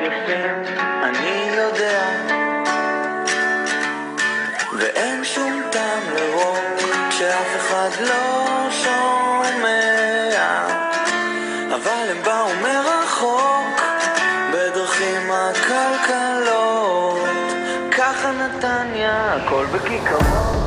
יפים, אני יודע, ואין שום טעם לרוק כשאף אחד לא שומע, אבל הם באו מרחוק בדרכים הכלכלות, ככה נתניה, הכל בכיכרות.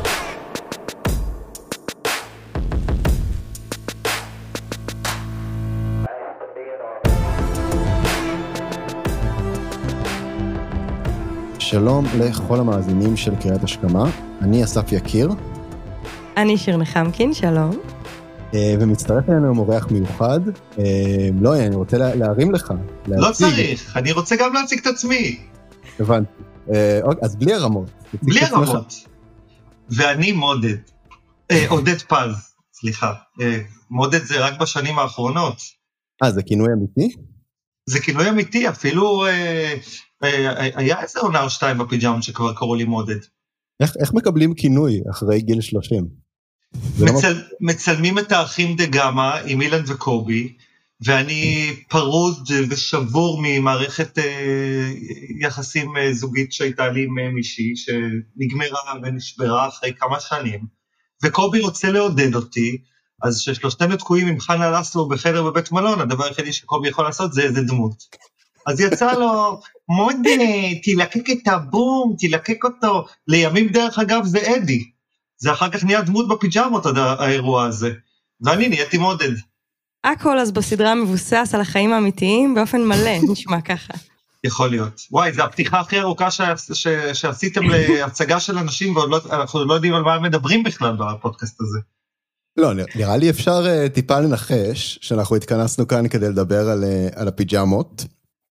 שלום לכל המאזינים של קריאת השכמה, אני אסף יקיר. אני שיר נחמקין, שלום. ומצטרף אלינו מורח מיוחד. לא, אני רוצה להרים לך. לא צריך, אני רוצה גם להציג את עצמי. הבנתי. אז בלי הרמות. בלי הרמות. ואני מודד. עודד פז, סליחה. מודד זה רק בשנים האחרונות. זה כינוי אמיתי? זה כינוי אמיתי, אפילו היה איזה עונה או שתיים בפיג'אמות שכבר קראו לי מודד. איך מקבלים כינוי אחרי גיל 30? מצלמים את האחים דה גמה עם אילן וקובי, ואני פרוד ושבור ממערכת יחסים זוגית שהייתה לי עם מישהי, שנגמרה ונשברה אחרי כמה שנים, וקובי רוצה לעודד אותי, אז ששלושתנו תקועים עם חנה לסלו בחדר בבית מלון, הדבר היחידי שקובי יכול לעשות זה איזה דמות. אז יצא לו, מודה, תלקק את הבום, תלקק אותו, לימים דרך אגב זה אדי, זה אחר כך נהיה דמות בפיג'מות האירוע הזה, ואני נהייתי מודד. הכל אז בסדרה מבוסס על החיים האמיתיים, באופן מלא, נשמע ככה. יכול להיות. וואי, זו הפתיחה הכי ארוכה שעשיתם להצגה של אנשים, ואנחנו לא יודעים על מה הם מדברים בכלל בפודקאסט הזה. לא, נראה לי אפשר טיפה לנחש, שאנחנו התכנסנו כאן כדי לדבר על הפיג'מות,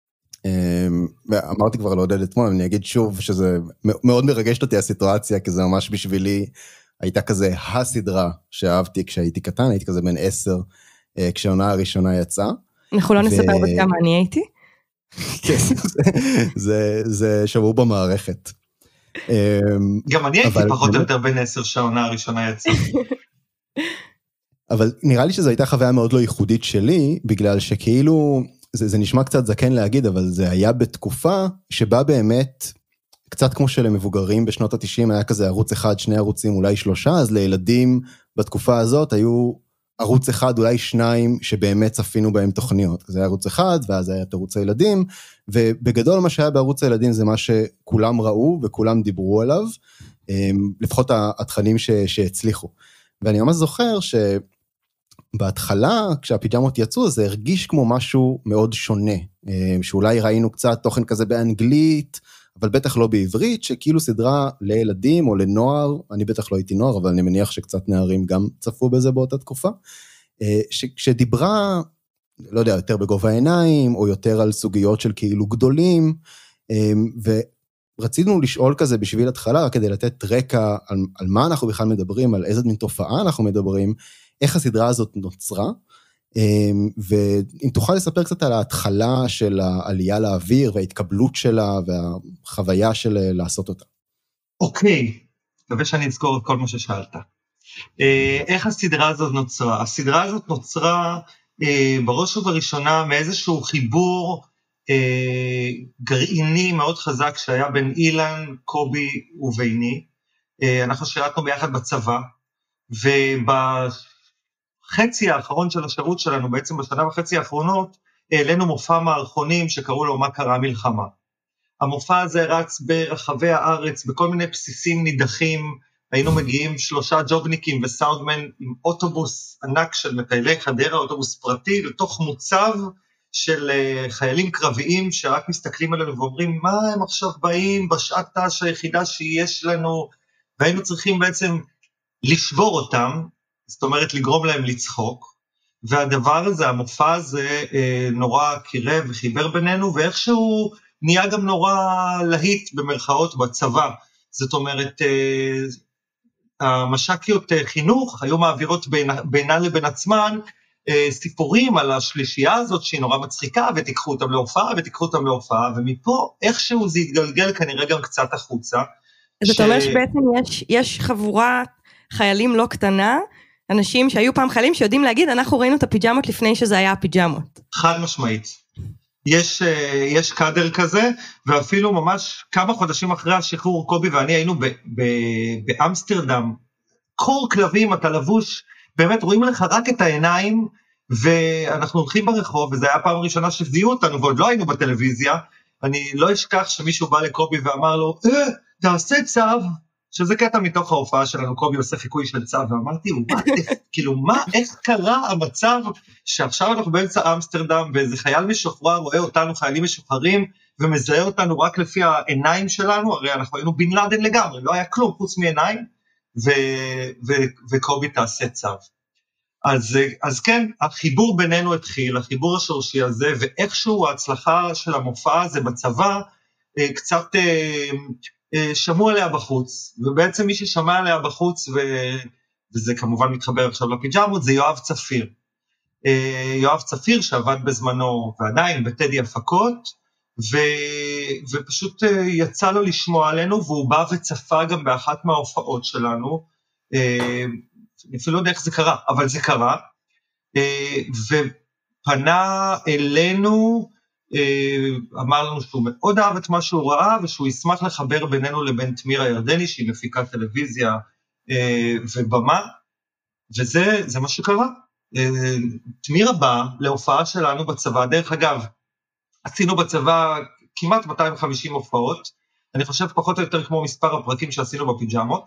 אמרתי כבר לעודד אתמול, אני אגיד שוב שזה מאוד מרגשת אותי הסיטואציה, כי זה ממש בשבילי, הייתה כזה הסדרה שאהבתי כשהייתי קטן, הייתי כזה בן 10, כשהעונה הראשונה יצאה. אנחנו לא נספר בת כמה אני הייתי? כן, זה שבור במערכת. גם אני הייתי פחות או יותר בן 10 שהעונה הראשונה יצאה. אבל נראה לי שזו הייתה חוויה מאוד לא ייחודית שלי, בגלל שכאילו, זה נשמע קצת זקן להגיד, אבל זה היה בתקופה שבה באמת, קצת כמו שלמבוגרים בשנות ה-90, היה כזה ערוץ אחד, שני ערוצים, אולי 3, אז לילדים בתקופה הזאת היו ערוץ אחד, אולי 2, שבאמת צפינו בהם תוכניות. זה היה ערוץ אחד, ואז היה את ערוץ הילדים, ובגדול מה שהיה בערוץ הילדים זה מה שכולם ראו וכולם דיברו עליו, לפחות התכנים שהצליחו. ואני ממש זוכר בהתחלה, כשהפיג'מות יצאו, זה הרגיש כמו משהו מאוד שונה, שאולי ראינו קצת תוכן כזה באנגלית, אבל בטח לא בעברית, שכאילו סדרה לילדים או לנוער, אני בטח לא הייתי נוער, אבל אני מניח שקצת נערים גם צפו בזה באותה תקופה, שדיברה, לא יודע, יותר בגובה העיניים, או יותר על סוגיות של כאילו גדולים, ורצינו לשאול כזה בשביל התחלה, כדי לתת רקע על מה אנחנו בכלל מדברים, על איזה מין תופעה אנחנו מדברים, איך הסדרה הזאת נוצרה, ואם תוכל לספר קצת על ההתחלה של העלייה לאוויר, וההתקבלות שלה, והחוויה של לעשות אותה. אוקיי, מקווה שאני אזכור את כל מה ששאלת. איך הסדרה הזאת נוצרה? הסדרה הזאת נוצרה בראש ובראשונה מאיזשהו חיבור גרעיני מאוד חזק, שהיה בין אילן, קובי וביני. אנחנו שירתנו ביחד בצבא, ובחצי האחרון של השירות שלנו, בעצם בשנה וחצי האחרונות, העלינו מופע מערכונים שקראו לו מה קרה מלחמה. המופע הזה רץ ברחבי הארץ, בכל מיני בסיסים נידחים, היינו מגיעים 3 ג'ובניקים וסאונדמן עם אוטובוס ענק של מטיילי חדרה, אוטובוס פרטי, לתוך מוצב של חיילים קרביים שרק מסתכלים עלינו ואומרים, מה הם עכשיו באים בשעת תש היחידה שיש לנו, והיינו צריכים בעצם לשבור אותם, זאת אומרת לגרום להם לצחוק, והדבר הזה, המופע הזה נורא קירב וחיבר בינינו, ואיכשהו נהיה גם נורא להיט במרכאות בצבא, זאת אומרת, המש"קיות חינוך היו מעבירות בינה לבין עצמן, סיפורים על השלישייה הזאת שהיא נורא מצחיקה, ותיקחו אותם להופעה, ומפה איכשהו זה יתגלגל כנראה גם קצת החוצה. אז אתה אומר שבעצם יש חבורה חיילים לא קטנה, אנשים שהיו פעם חיילים שיודעים להגיד, אנחנו ראינו את הפיג'מות לפני שזה היה הפיג'מות. חד משמעית. יש קאדר כזה, ואפילו ממש כמה חודשים אחרי השחרור, קובי ואני היינו באמסטרדם, קור כלבים, אתה לבוש, באמת רואים לך רק את העיניים, ואנחנו הולכים ברחוב, וזה היה פעם ראשונה שזיהו אותנו, ועוד לא היינו בטלוויזיה, אני לא אשכח שמישהו בא לקובי ואמר לו, תעשה צו, שזה קטע מתוך ההופעה שלנו, קובי עושה חיקוי של צו, ואמרתי, כאילו מה, איך קרה המצב, שעכשיו אנחנו באמצע אמסטרדם, ואיזה חייל משוחרר רואה אותנו, חיילים משוחררים, ומזהה אותנו רק לפי העיניים שלנו, הרי אנחנו היינו בן לאדן לגמרי, לא היה כלום חוץ מעיניים, וקובי תעשה צו. אז כן, החיבור בינינו התחיל, החיבור השורשי הזה, ואיכשהו ההצלחה של המופע הזה בצבא, קצת שמעו עליה בחוץ, ובעצם מי ששמע עליה בחוץ, וזה כמובן מתחבר עכשיו לפיג'מות, זה יואב צפיר. יואב צפיר שעבד בזמנו, ועדיין בטדי הפקות, ופשוט יצא לו לשמוע עלינו, והוא בא וצפה גם באחת מההופעות שלנו, אני אפילו לא יודע איך זה קרה, אבל זה קרה, ופנה אלינו, אמר לנו שהוא מאוד אהב את מה שהוא ראה, ושהוא ישמח לחבר בינינו לבין תמירה ירדני, שהיא מפיקת טלוויזיה ובמה, וזה מה שקרה. תמירה באה להופעה שלנו בצבא, דרך אגב, עשינו בצבא כמעט 250 הופעות, אני חושב פחות או יותר כמו מספר הפרקים שעשינו בפיג'מות,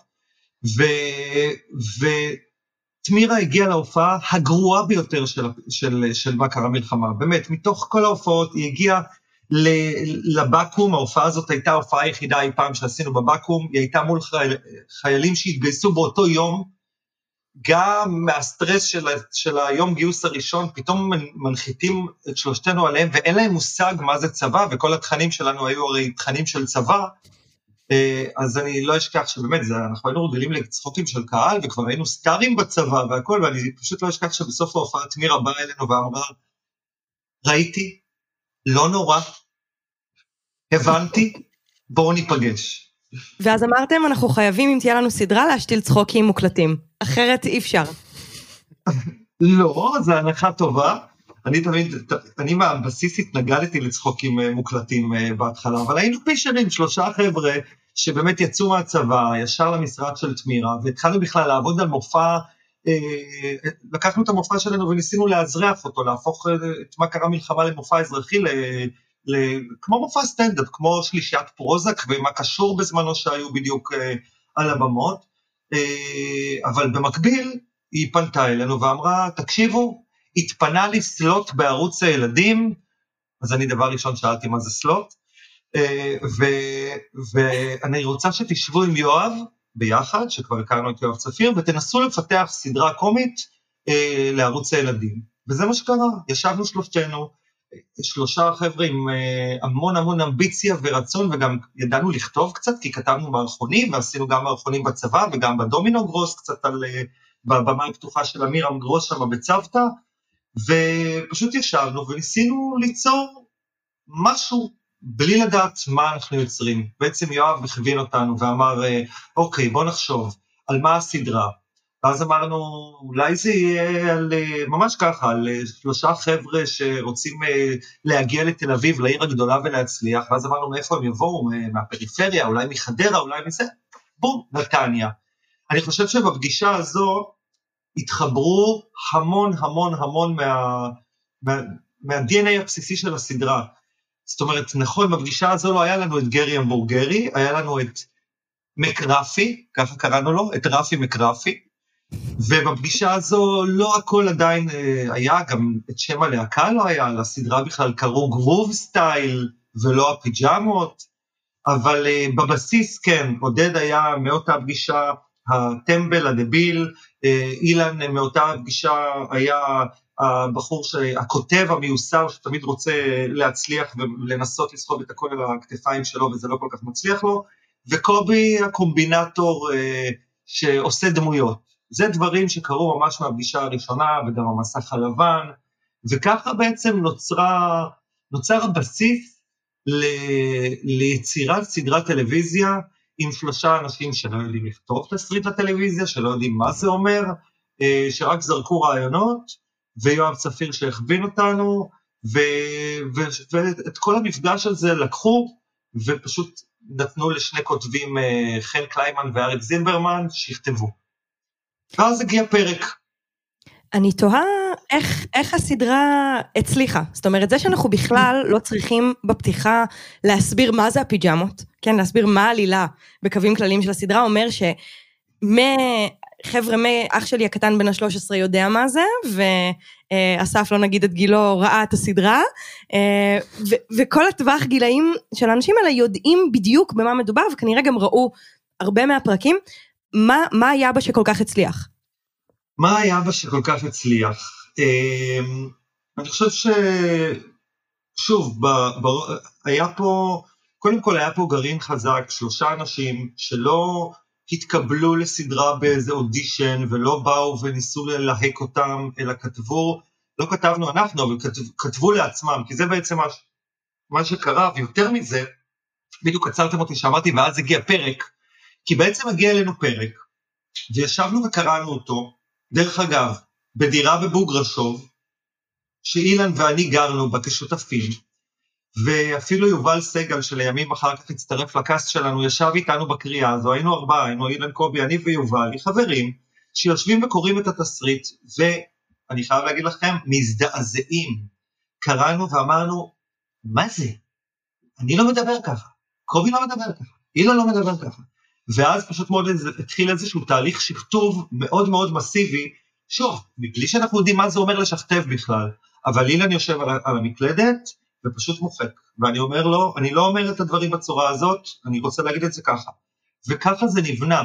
ותמירה הגיעה להופעה הגרועה ביותר של מה קרה מלחמה, באמת, מתוך כל ההופעות היא הגיעה לבקום, ההופעה הזאת הייתה ההופעה היחידה אי פעם שעשינו בבקום, היא הייתה מול חיילים שהתגייסו באותו יום, גם מהסטרס של היום גיוס הראשון, פתאום מנחיתים את שלושתנו עליהם, ואין להם מושג מה זה צבא, וכל התכנים שלנו היו הרי תכנים של צבא, אז אני לא אשכח שבאמת, אנחנו היינו רגילים לצחוקים של קהל, וכבר היינו סטארים בצבא והכל, ואני פשוט לא אשכח שבסוף ההופעה תמירה באה אלינו ואמרה, ראיתי, לא נורא, הבנתי, בואו ניפגש. ואז אמרתם, אנחנו חייבים, אם תהיה לנו סדרה, להשתיל צחוקים מוקלטים. אחרת אי אפשר. לא, זו הנחה טובה. אני מהבסיס התנגדתי לצחוקים מוקלטים בהתחלה, אבל היינו פישרים, 3 חבר'ה שבאמת יצאו מהצבא, ישר למשרד של תמירה, והתחלנו בכלל לעבוד על מופע, לקחנו את המופע שלנו וניסינו להזרח אותו, להפוך את מה קרה מלחמה למופע אזרחי, כמו מופע סטנדאפ, כמו שלישיית פרוזק, ומה קשור בזמנו שהיו בדיוק על הבמות, אבל במקביל היא פנתה אלינו ואמרה, תקשיבו, התפנה לי סלוט בערוץ הילדים, אז אני דבר ראשון שאלתי מה זה סלוט, ואני רוצה שתשבו עם יואב ביחד, שכבר הכרנו את יואב צפיר, ותנסו לפתח סדרה קומית לערוץ הילדים. וזה מה שקרה, ישבנו שלושתנו, 3 חבר'ה עם המון המון אמביציה ורצון, וגם ידענו לכתוב קצת, כי כתבנו מערכונים, ועשינו גם מערכונים בצבא, וגם בדומינו גרוס, קצת בבמה הפתוחה של אמירם גרוס שם בצוותא, ופשוט ישבנו וניסינו ליצור משהו, בלי לדעת מה אנחנו יוצרים. בעצם יואב מכווין אותנו ואמר, אוקיי, בוא נחשוב על מה הסדרה. ואז אמרנו, אולי זה יהיה ממש ככה, על 3 חבר'ה שרוצים להגיע לתל אביב, לעיר הגדולה ולהצליח, ואז אמרנו, מאיפה הם יבואו? מהפריפריה, אולי מחדרה, אולי מזה. בום, נתניה. אני חושב שבפגישה הזו התחברו המון המון המון מה-DNA הבסיסי של הסדרה. זאת אומרת, נכון, בפגישה הזו לא היה לנו את גרי המבורגרי, היה לנו את מקרפי, ככה קראנו לו, את רפי מקרפי, ובפגישה הזו לא הכל עדיין היה, גם את שם הלהקה לא היה, לסדרה בכלל קראו גרוב סטייל, ולא הפיג'מות, אבל בבסיס כן, עודד היה מאותה פגישה, הטמבל, הדביל, אילן מאותה פגישה היה הבחור, הכותב המיוסר, שתמיד רוצה להצליח ולנסות לסחוב את הכל על הכתפיים שלו, וזה לא כל כך מצליח לו, וקובי הקומבינטור שעושה דמויות. זה דברים שקרו ממש מהפגישה הראשונה, וגם המסך הלבן, וככה בעצם נוצר הבסיס ליצירת סדרת טלוויזיה, עם 3 אנשים שלא יודעים לכתוב תסריט לטלוויזיה, שלא יודעים מה זה אומר, שרק זרקו רעיונות, ויואב צפיר שהכווין אותנו, ואת כל המפגש הזה לקחו, ופשוט נתנו לשני כותבים, חן קליימן ואריק זילברמן, שיכתבו. ואז הגיע פרק. אני תוהה איך הסדרה הצליחה. זאת אומרת, זה שאנחנו בכלל לא צריכים בפתיחה להסביר מה זה הפיג'מות, כן, להסביר מה העלילה בקווים כלליים של הסדרה, אומר חבר'ה, אח שלי הקטן בן ה-13 יודע מה זה, ואסף לא נגיד את גילו ראה את הסדרה, וכל הטווח גילאים של האנשים האלה יודעים בדיוק במה מדובר, וכנראה גם ראו הרבה מהפרקים. מה היה בה שכל כך הצליח? מה היה בה שכל כך הצליח? אני חושב שוב, היה פה, קודם כל היה פה גרעין חזק, 3 אנשים שלא התקבלו לסדרה באיזה אודישן, ולא באו וניסו להק אותם, אלא לא כתבנו אנחנו, אבל כתבו לעצמם, כי זה בעצם מה שקרה, ויותר מזה, בדיוק עצרתם אותי שאמרתי, ואז הגיע פרק, כי בעצם הגיע אלינו פרק, וישבנו וקראנו אותו, דרך אגב, בדירה בבוגרשוב, שאילן ואני גרנו בה כשותפים, ואפילו יובל סגל שלימים אחר כך הצטרף לקאסט שלנו, ישב איתנו בקריאה הזו, היינו 4, היינו אילן קובי, אני ויובל, חברים, שיושבים וקוראים את התסריט, ואני חייב להגיד לכם, מזדעזעים, קראנו ואמרנו, מה זה? אני לא מדבר ככה, קובי לא מדבר ככה, אילן לא מדבר ככה, ואז פשוט מאוד התחיל איזשהו תהליך שכתוב מאוד מאוד מסיבי, שוב, מבלי שאנחנו יודעים מה זה אומר לשכתב בכלל, אבל אילן יושב על המקלדת, ופשוט מוחק, ואני אומר לו, אני לא אומר את הדברים בצורה הזאת, אני רוצה להגיד את זה ככה, וככה זה נבנה,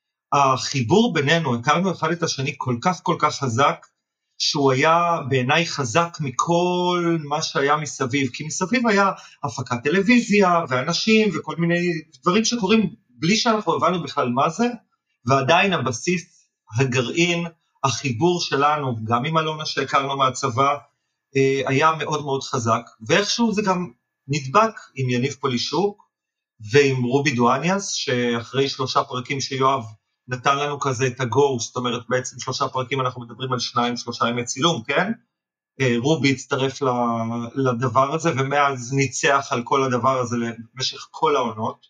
החיבור בינינו, הכרנו אחד את השני כל כך חזק, שהוא היה בעיניי חזק מכל מה שהיה מסביב, כי מסביב היה הפקת טלוויזיה, ואנשים, וכל מיני דברים שקורים, בלי שאנחנו הבנו בכלל מה זה, ועדיין הבסיס, הגרעין, החיבור שלנו, גם עם אלונה שהכרנו מהצבא, היה מאוד מאוד חזק, ואיכשהו זה גם נדבק עם יניב פולישוק, ועם רובי דואניאס, שאחרי 3 פרקים שיואב נתן לנו כזה את הגו, זאת אומרת בעצם 3 פרקים אנחנו מדברים על 2-3 ימי צילום, כן? רובי הצטרף לדבר הזה, ומאז ניצח על כל הדבר הזה במשך כל העונות.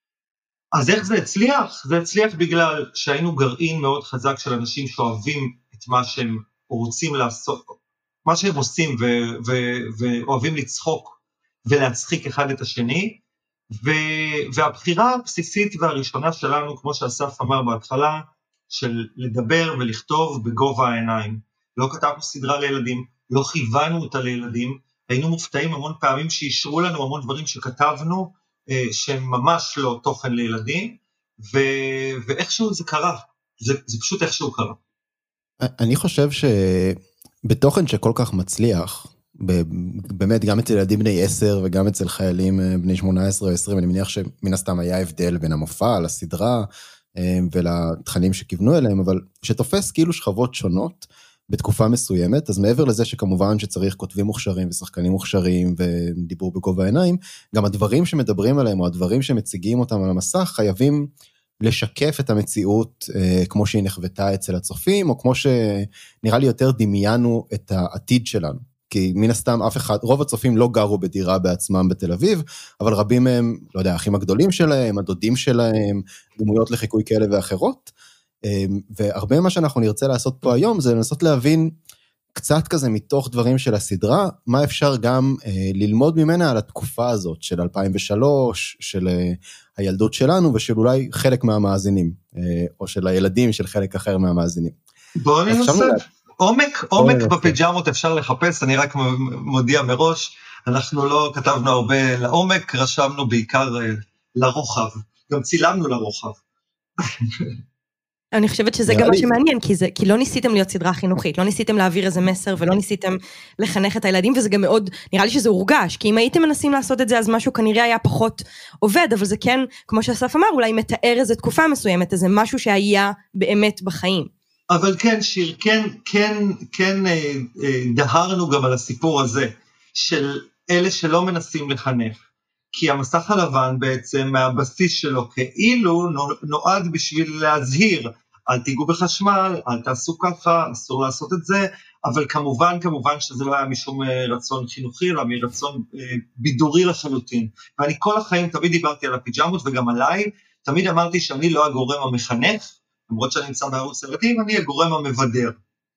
אז איך זה הצליח? זה הצליח בגלל שהיינו גרעין מאוד חזק של אנשים שאוהבים את מה שהם רוצים לעשות, מה שהם עושים ואוהבים לצחוק ולהצחיק אחד את השני, והבחירה הבסיסית והראשונה שלנו, כמו שאסף אמר בהתחלה, של לדבר ולכתוב בגובה העיניים. לא כתבנו סדרה לילדים, לא כיוונו אותה לילדים, היינו מופתעים המון פעמים שאישרו לנו המון דברים שכתבנו, שהם ממש לא תוכן לילדים, ואיכשהו זה קרה, זה פשוט איכשהו קרה. אני חושב שבתוכן שכל כך מצליח, באמת גם אצל ילדים בני 10 וגם אצל חיילים בני 18 או 20, אני מניח שמן הסתם היה הבדל בין המופע לסדרה ולתכנים שכיוונו אליהם, אבל שתופס כאילו שכבות שונות בתקופה מסוימת, אז מעבר לזה שכמובן שצריך כותבים מוכשרים ושחקנים מוכשרים ודיבור בגובה העיניים, גם הדברים שמדברים עליהם או הדברים שמציגים אותם על המסך חייבים לשקף את המציאות כמו שהיא נחוותה אצל הצופים, או כמו שנראה לי יותר דמיינו את העתיד שלנו. כי מן הסתם אף אחד, רוב הצופים לא גרו בדירה בעצמם בתל אביב, אבל רבים מהם, לא יודע, האחים הגדולים שלהם, הדודים שלהם, דמויות לחיקוי כאלה ואחרות, והרבה מה שאנחנו נרצה לעשות פה היום, זה לנסות להבין קצת כזה מתוך דברים של הסדרה, מה אפשר גם ללמוד ממנה על התקופה הזאת של 2003, של הילדות שלנו, ושל אולי חלק מהמאזינים, או של הילדים של חלק אחר מהמאזינים. בואו ננסה. עומק בפיג'מות אפשר לחפש, אני רק מודיע מראש, אנחנו לא כתבנו הרבה לעומק, רשמנו בעיקר לרוחב, גם צילמנו לרוחב. אני חושבת שזה גם מה שמעניין, כי לא ניסיתם להיות סדרה חינוכית, לא ניסיתם להעביר איזה מסר, ולא ניסיתם לחנך את הילדים, וזה גם מאוד, נראה לי שזה הורגש, כי אם הייתם מנסים לעשות את זה, אז משהו כנראה היה פחות עובד, אבל זה כן, כמו שאסף אמר, אולי מתאר איזה תקופה מסוימת, איזה משהו שהיה באמת בחיים. אבל כן, שיר, כן דהרנו גם על הסיפור הזה, של אלה שלא מנסים לחנך, כי המסך הלבן בעצם, מהבסיס שלו כאילו, נועד בשביל להזהיר, אל תיגעו בחשמל, אל תעשו ככה, אסור לעשות את זה, אבל כמובן שזה לא היה משום רצון חינוכי, אלא מרצון בידורי לחלוטין. ואני כל החיים תמיד דיברתי על הפיג'מות וגם עליי, תמיד אמרתי שאני לא הגורם המחנך, למרות שאני נמצא בערוץ ילדים, אני הגורם המבדר.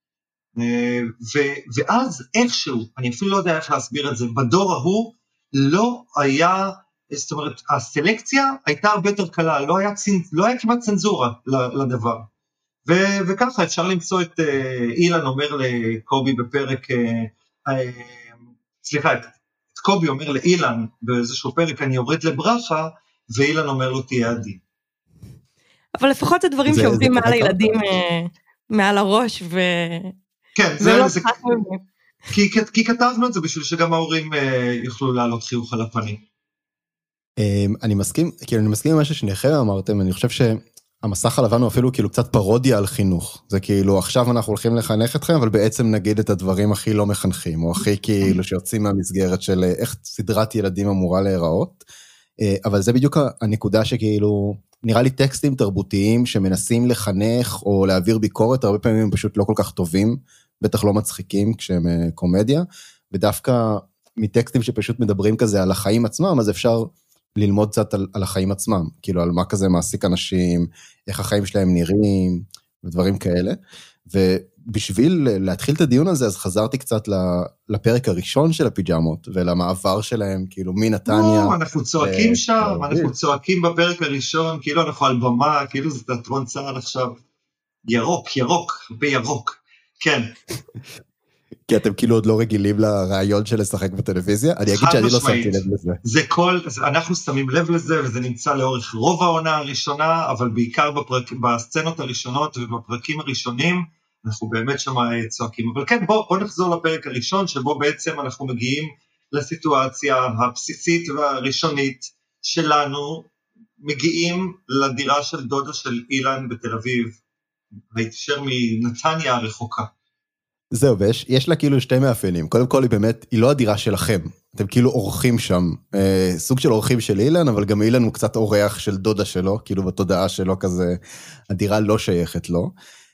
ואז איכשהו, אני אפילו לא יודע איך להסביר את זה, בדור ההוא לא היה, זאת אומרת, הסלקציה הייתה הרבה יותר קלה, לא היה כמעט צנזורה לדבר. וככה אפשר למצוא את אילן אומר לקובי בפרק, סליחה, את קובי אומר לאילן באיזשהו פרק, אני יורד לברכה, ואילן אומר לו תהיה עדין. אבל לפחות זה דברים שעובדים מעל הילדים, מעל הראש, כן, כי כתבנו את זה בשביל שגם ההורים יוכלו לעלות חיוך על הפנים. אני מסכים עם מה ששניכם אמרתם, אני חושב שהמסך הלבן הוא אפילו כאילו קצת פרודיה על חינוך, זה כאילו עכשיו אנחנו הולכים לחנך אתכם, אבל בעצם נגיד את הדברים הכי לא מחנכים, או הכי כאילו שיוצאים מהמסגרת של איך סדרת ילדים אמורה להיראות, אבל זה בדיוק הנקודה שכאילו, נראה לי טקסטים תרבותיים שמנסים לחנך או להעביר ביקורת, הרבה פעמים הם פשוט לא כל כך טובים, בטח לא מצחיקים כשהם קומדיה, ודווקא מטקסטים שפשוט מדברים כזה על החיים עצמם, אז אפשר ללמוד קצת על החיים עצמם, כאילו על מה כזה מעסיק אנשים, איך החיים שלהם נראים, ודברים כאלה, ובשביל להתחיל את הדיון הזה, אז חזרתי קצת לפרק הראשון של הפיג'מות, ולמעבר שלהם, כאילו מנתניה. אנחנו צועקים שם, אנחנו צועקים בפרק הראשון, כאילו אנחנו על במה, כאילו זה תיאטרון צה"ל עכשיו, ירוק, בירוק, כן. כי אתם כאילו עוד לא רגילים לרעיון של לשחק בטלוויזיה, אני אגיד שאני לא שמתי לב לזה. אנחנו שמים לב לזה, וזה נמצא לאורך רוב העונה הראשונה, אבל בעיקר בסצנות הראשונות ובפרקים הראשונים, אנחנו באמת שם צועקים. אבל כן, בוא נחזור לפרק הראשון, שבו בעצם אנחנו מגיעים לסיטואציה הבסיסית והראשונית שלנו, מגיעים לדירה של דודה של אילן בתל אביב, והתשר מנתניה הרחוקה. זהו, ויש לה כאילו שתי מאפיינים. קודם כל היא באמת, היא לא הדירה שלכם. אתם כאילו אורחים שם. סוג של אורחים של אילן, אבל גם אילן הוא קצת אורח של דודה שלו, כאילו בתודעה שלו כזה, הדירה לא שייכת לו.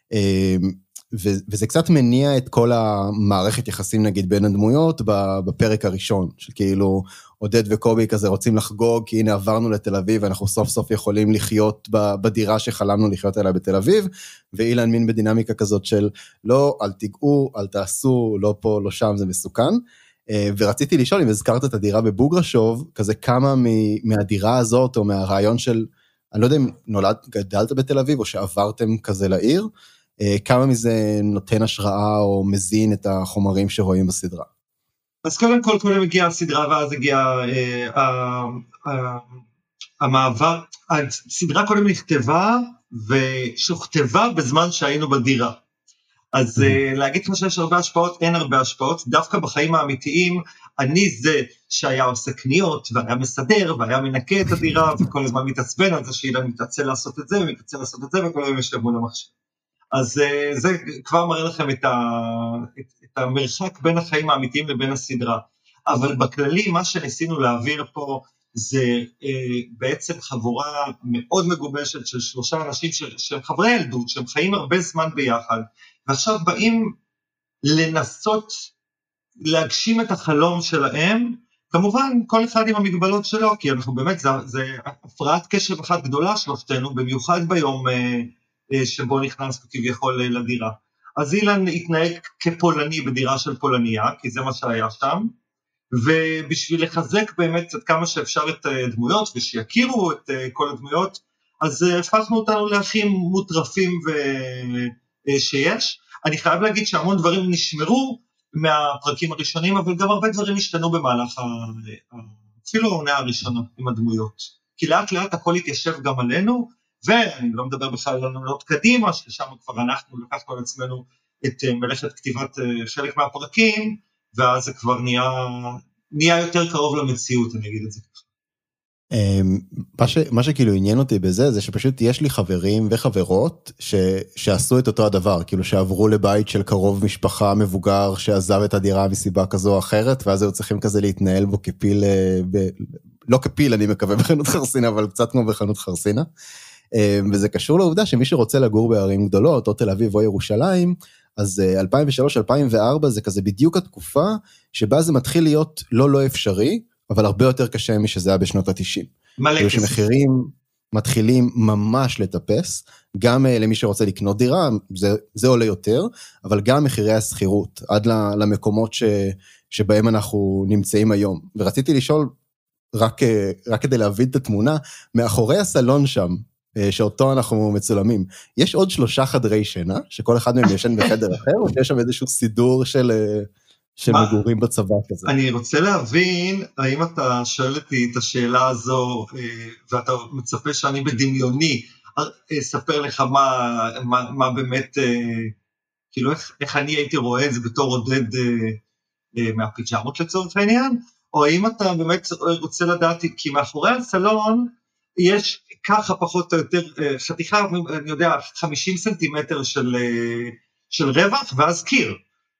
וזה קצת מניע את כל המערכת יחסים נגיד בין הדמויות בפרק הראשון, שכאילו עודד וקובי כזה רוצים לחגוג, כי הנה עברנו לתל אביב, ואנחנו סוף סוף יכולים לחיות בדירה שחלמנו לחיות עליה בתל אביב, ואילן מין בדינמיקה כזאת של לא, אל תיגעו, אל תעשו, לא פה, לא שם, זה מסוכן. ורציתי לשאול אם הזכרת את הדירה בבוגרשוב, כזה כמה מהדירה הזאת, או מהרעיון של, אני לא יודע אם גדלת בתל אביב, או שעברתם כזה לעיר, כמה מזה נותן השראה או מזין את החומרים שרואים בסדרה? אז קודם הגיעה הסדרה, ואז הגיע המעבר, הסדרה קודם נכתבה, ושוכתבה בזמן שהיינו בדירה. אז להגיד כמו שיש הרבה השפעות, אין הרבה השפעות, דווקא בחיים האמיתיים, אני זה שהיה עושה קניות, והיה מסדר, והיה מנקה את הדירה, וכל הזמן מתעצבן על זה, שאילן מתעצל לעשות את זה, ומתעצל לעשות את זה, וכל הזמן יש מול המחשב. אז זה כבר מראה לכם את המרחק בין החיים האמיתיים לבין הסדרה. אבל בכללי, מה שניסינו להעביר פה, זה בעצם חבורה מאוד מגובשת של 3 אנשים שהם חברי ילדות, שהם חיים הרבה זמן ביחד, ועכשיו באים לנסות להגשים את החלום שלהם, כמובן כל אחד עם המגבלות שלו, כי אנחנו באמת, זה הפרעת קשב אחת גדולה שלושתנו, במיוחד ביום שבו נכנס כביכול לדירה. אז אילן התנהג כפולני בדירה של פולניה, כי זה מה שהיה שם, ובשביל לחזק באמת עד כמה שאפשר את הדמויות, ושיכירו את כל הדמויות, אז הפכנו אותנו לאחים מוטרפים שיש. אני חייב להגיד שהמון דברים נשמרו מהפרקים הראשונים, אבל גם הרבה דברים השתנו במהלך אפילו העונה הראשונה עם הדמויות. כי לאט לאט הכל התיישב גם עלינו, ואני לא מדבר בכלל על עונות קדימה, ששם כבר אנחנו לקחנו על עצמנו את מלאכת כתיבת חלק מהפרקים, ואז זה כבר נהיה יותר קרוב למציאות, אני אגיד את זה ככה. מה שכאילו עניין אותי בזה, זה שפשוט יש לי חברים וחברות שעשו את אותו הדבר, כאילו שעברו לבית של קרוב משפחה מבוגר, שעזב את הדירה מסיבה כזו או אחרת, ואז היו צריכים כזה להתנהל בו כפיל, לא כפיל אני מקווה בחנות חרסינה, אבל קצת כמו בחנות חרסינה, וזה קשור לעובדה שמי שרוצה לגור בערים גדולות, או תל אביב או ירושלים, אז 2003-2004 זה כזה בדיוק התקופה, שבה זה מתחיל להיות לא אפשרי, אבל הרבה יותר קשה משזה היה בשנות ה-90. מלא כסף. שמחירים מתחילים ממש לטפס, גם למי שרוצה לקנות דירה, זה עולה יותר, אבל גם מחירי הסחירות, עד למקומות שבהם אנחנו נמצאים היום. ורציתי לשאול, רק כדי להבין את התמונה, מאחורי הסלון שם, שאותו אנחנו מצולמים, יש עוד 3 חדרי שינה, שכל אחד מהם ישן בחדר אחר, או שיש שם איזשהו סידור של מגורים בצבא כזה? אני רוצה להבין, האם אתה שואל אותי את השאלה הזו, ואתה מצפה שאני בדמיוני, אספר לך מה באמת, כאילו איך אני הייתי רואה את זה בתור עודד מהפיג'מות לצורך העניין, או האם אתה באמת רוצה לדעת, כי מאחורי הסלון יש ככה פחות או יותר חתיכה, אני יודע, 50 סנטימטר של רווח, ואז קיר.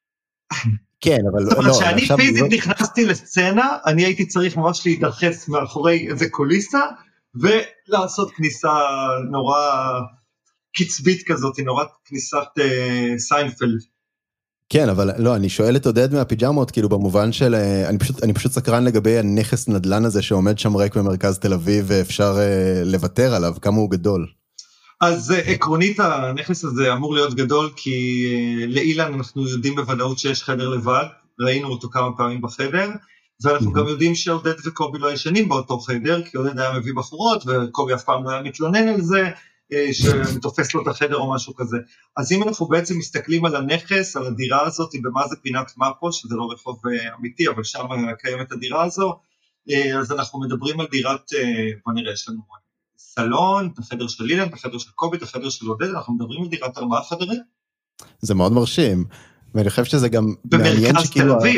כן, אבל זאת אומרת, שאני פיזית נכנסתי לסצנה, אני הייתי צריך ממש להתרחס מאחורי איזה קוליסה, ולעשות כניסה נורא קצבית כזאת, נורא כניסת סיינפלד. כן, אבל לא, אני שואל את עודד מהפיג'מות, כאילו במובן של, אני פשוט סקרן לגבי הנכס נדל"ן הזה, שעומד שם ריק במרכז תל אביב, ואפשר לוותר עליו, כמה הוא גדול. אז עקרונית הנכס הזה אמור להיות גדול, כי לאילן אנחנו יודעים בוודאות שיש חדר לבד, ראינו אותו כמה פעמים בחדר, ואנחנו גם יודעים שעודד וקובי לא ישנים באותו חדר, כי עודד היה מביא בחורות, וקובי אף פעם לא היה מתלונן על זה, שמתופס לו את החדר או משהו כזה. אז אם אנחנו בעצם מסתכלים על הנכס, על הדירה הזאת, במה זה פינת מפו, שזה לא רחוב אמיתי, אבל שם קיימת הדירה הזו, אז אנחנו מדברים על דירת, בוא נראה, יש לנו סלון, את החדר של אילן, את החדר של קובי, את החדר של עודד, אנחנו מדברים על דירת 4 חדרים. זה מאוד מרשים, ואני חושב שזה גם במרכז תל אביב.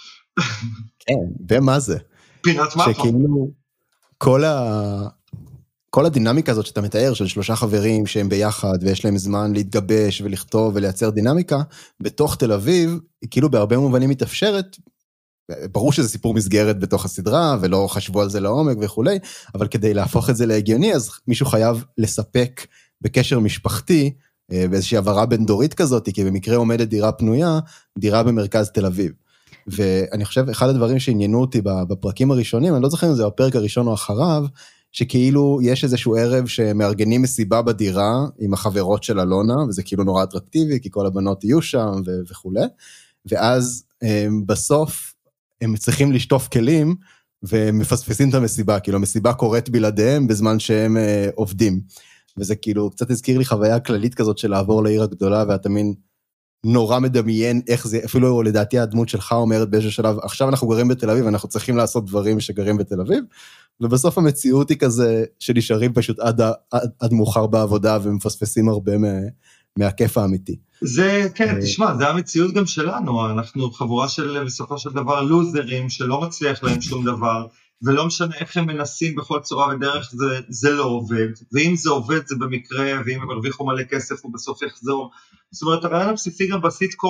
כן, ומה זה? פינת מפו. שכאילו, כל הדינמיקה הזאת שאתה מתאר, של 3 חברים שהם ביחד, ויש להם זמן להתגבש ולכתוב ולייצר דינמיקה, בתוך תל אביב, היא כאילו בהרבה מובנים מתאפשרת, ברור שזה סיפור מסגרת בתוך הסדרה, ולא חשבו על זה לעומק וכו', אבל כדי להפוך את זה להגיוני, אז מישהו חייב לספק בקשר משפחתי, באיזושהי עברה בין דורית כזאת, כי במקרה עומדת דירה פנויה, דירה במרכז תל אביב. ואני חושב, אחד הדברים שעניינו אותי בפרקים הראשונים, אני לא זוכר אם זה הפרק הראשון או אחריו, שכאילו יש איזשהו ערב שמארגנים מסיבה בדירה עם החברות של אלונה, וזה כאילו נורא אטרקטיבי, כי כל הבנות יהיו שם וכו'. ואז בסוף הם צריכים לשטוף כלים, ומפספסים את המסיבה, כאילו המסיבה קורית בלעדיהם בזמן שהם עובדים. וזה כאילו קצת הזכיר לי חוויה כללית כזאת של לעבור לעיר הגדולה, ואתה מין נורא מדמיין איך זה, אפילו לדעתי הדמות שלך אומרת באיזשהו שלב, עכשיו אנחנו גרים בתל אביב, אנחנו צריכים לעשות דברים שגרים בתל אביב, ובסוף המציאות היא כזה, שנשארים פשוט עד מאוחר בעבודה, ומפספסים הרבה מהכיף האמיתי. זה, כן, תשמע, זה המציאות גם שלנו, אנחנו חבורה של, בסופו של דבר, לוזרים, שלא מצליח להם שום דבר, ולא משנה איך הם מנסים בכל צורה ודרך, זה לא עובד, ואם זה עובד זה במקרה, ואם הם הרוויחו מלא כסף הוא בסוף יחזור. זאת אומרת, הרעיון הבסיסי גם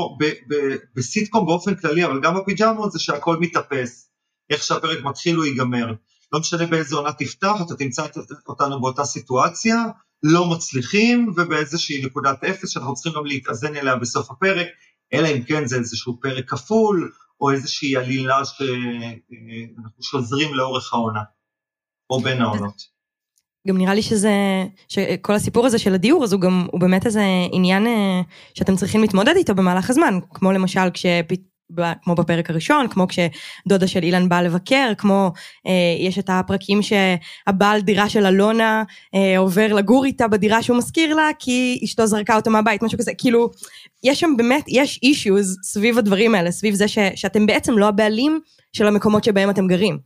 בסיטקום באופן כללי, אבל גם בפיג'מות זה שהכל מתאפס, איך שהפרק מתחיל הוא ייגמר. לא משנה באיזה עונה תפתח, אתה תמצא אותנו באותה סיטואציה, לא מצליחים, ובאיזושהי נקודת אפס, שאנחנו צריכים גם להתאזן אליה בסוף הפרק, אלא אם כן זה איזשהו פרק כפול, או איזושהי עלילה שאנחנו שוזרים לאורך העונה, או בין העונות. גם נראה לי שכל הסיפור הזה של הדיור, אז הוא באמת איזה עניין שאתם צריכים להתמודד איתו במהלך הזמן, כמו למשל כמו בפרק הראשון, כמו כשדודה של אילן באה לבקר, כמו יש את הפרקים שהבעל דירה של אלונה עובר לגור איתה בדירה שהוא מזכיר לה, כי אשתו זרקה אותו מהבית, משהו כזה, כאילו, יש שם באמת, יש issues סביב הדברים האלה, סביב זה שאתם בעצם לא הבעלים של המקומות שבהם אתם גרים,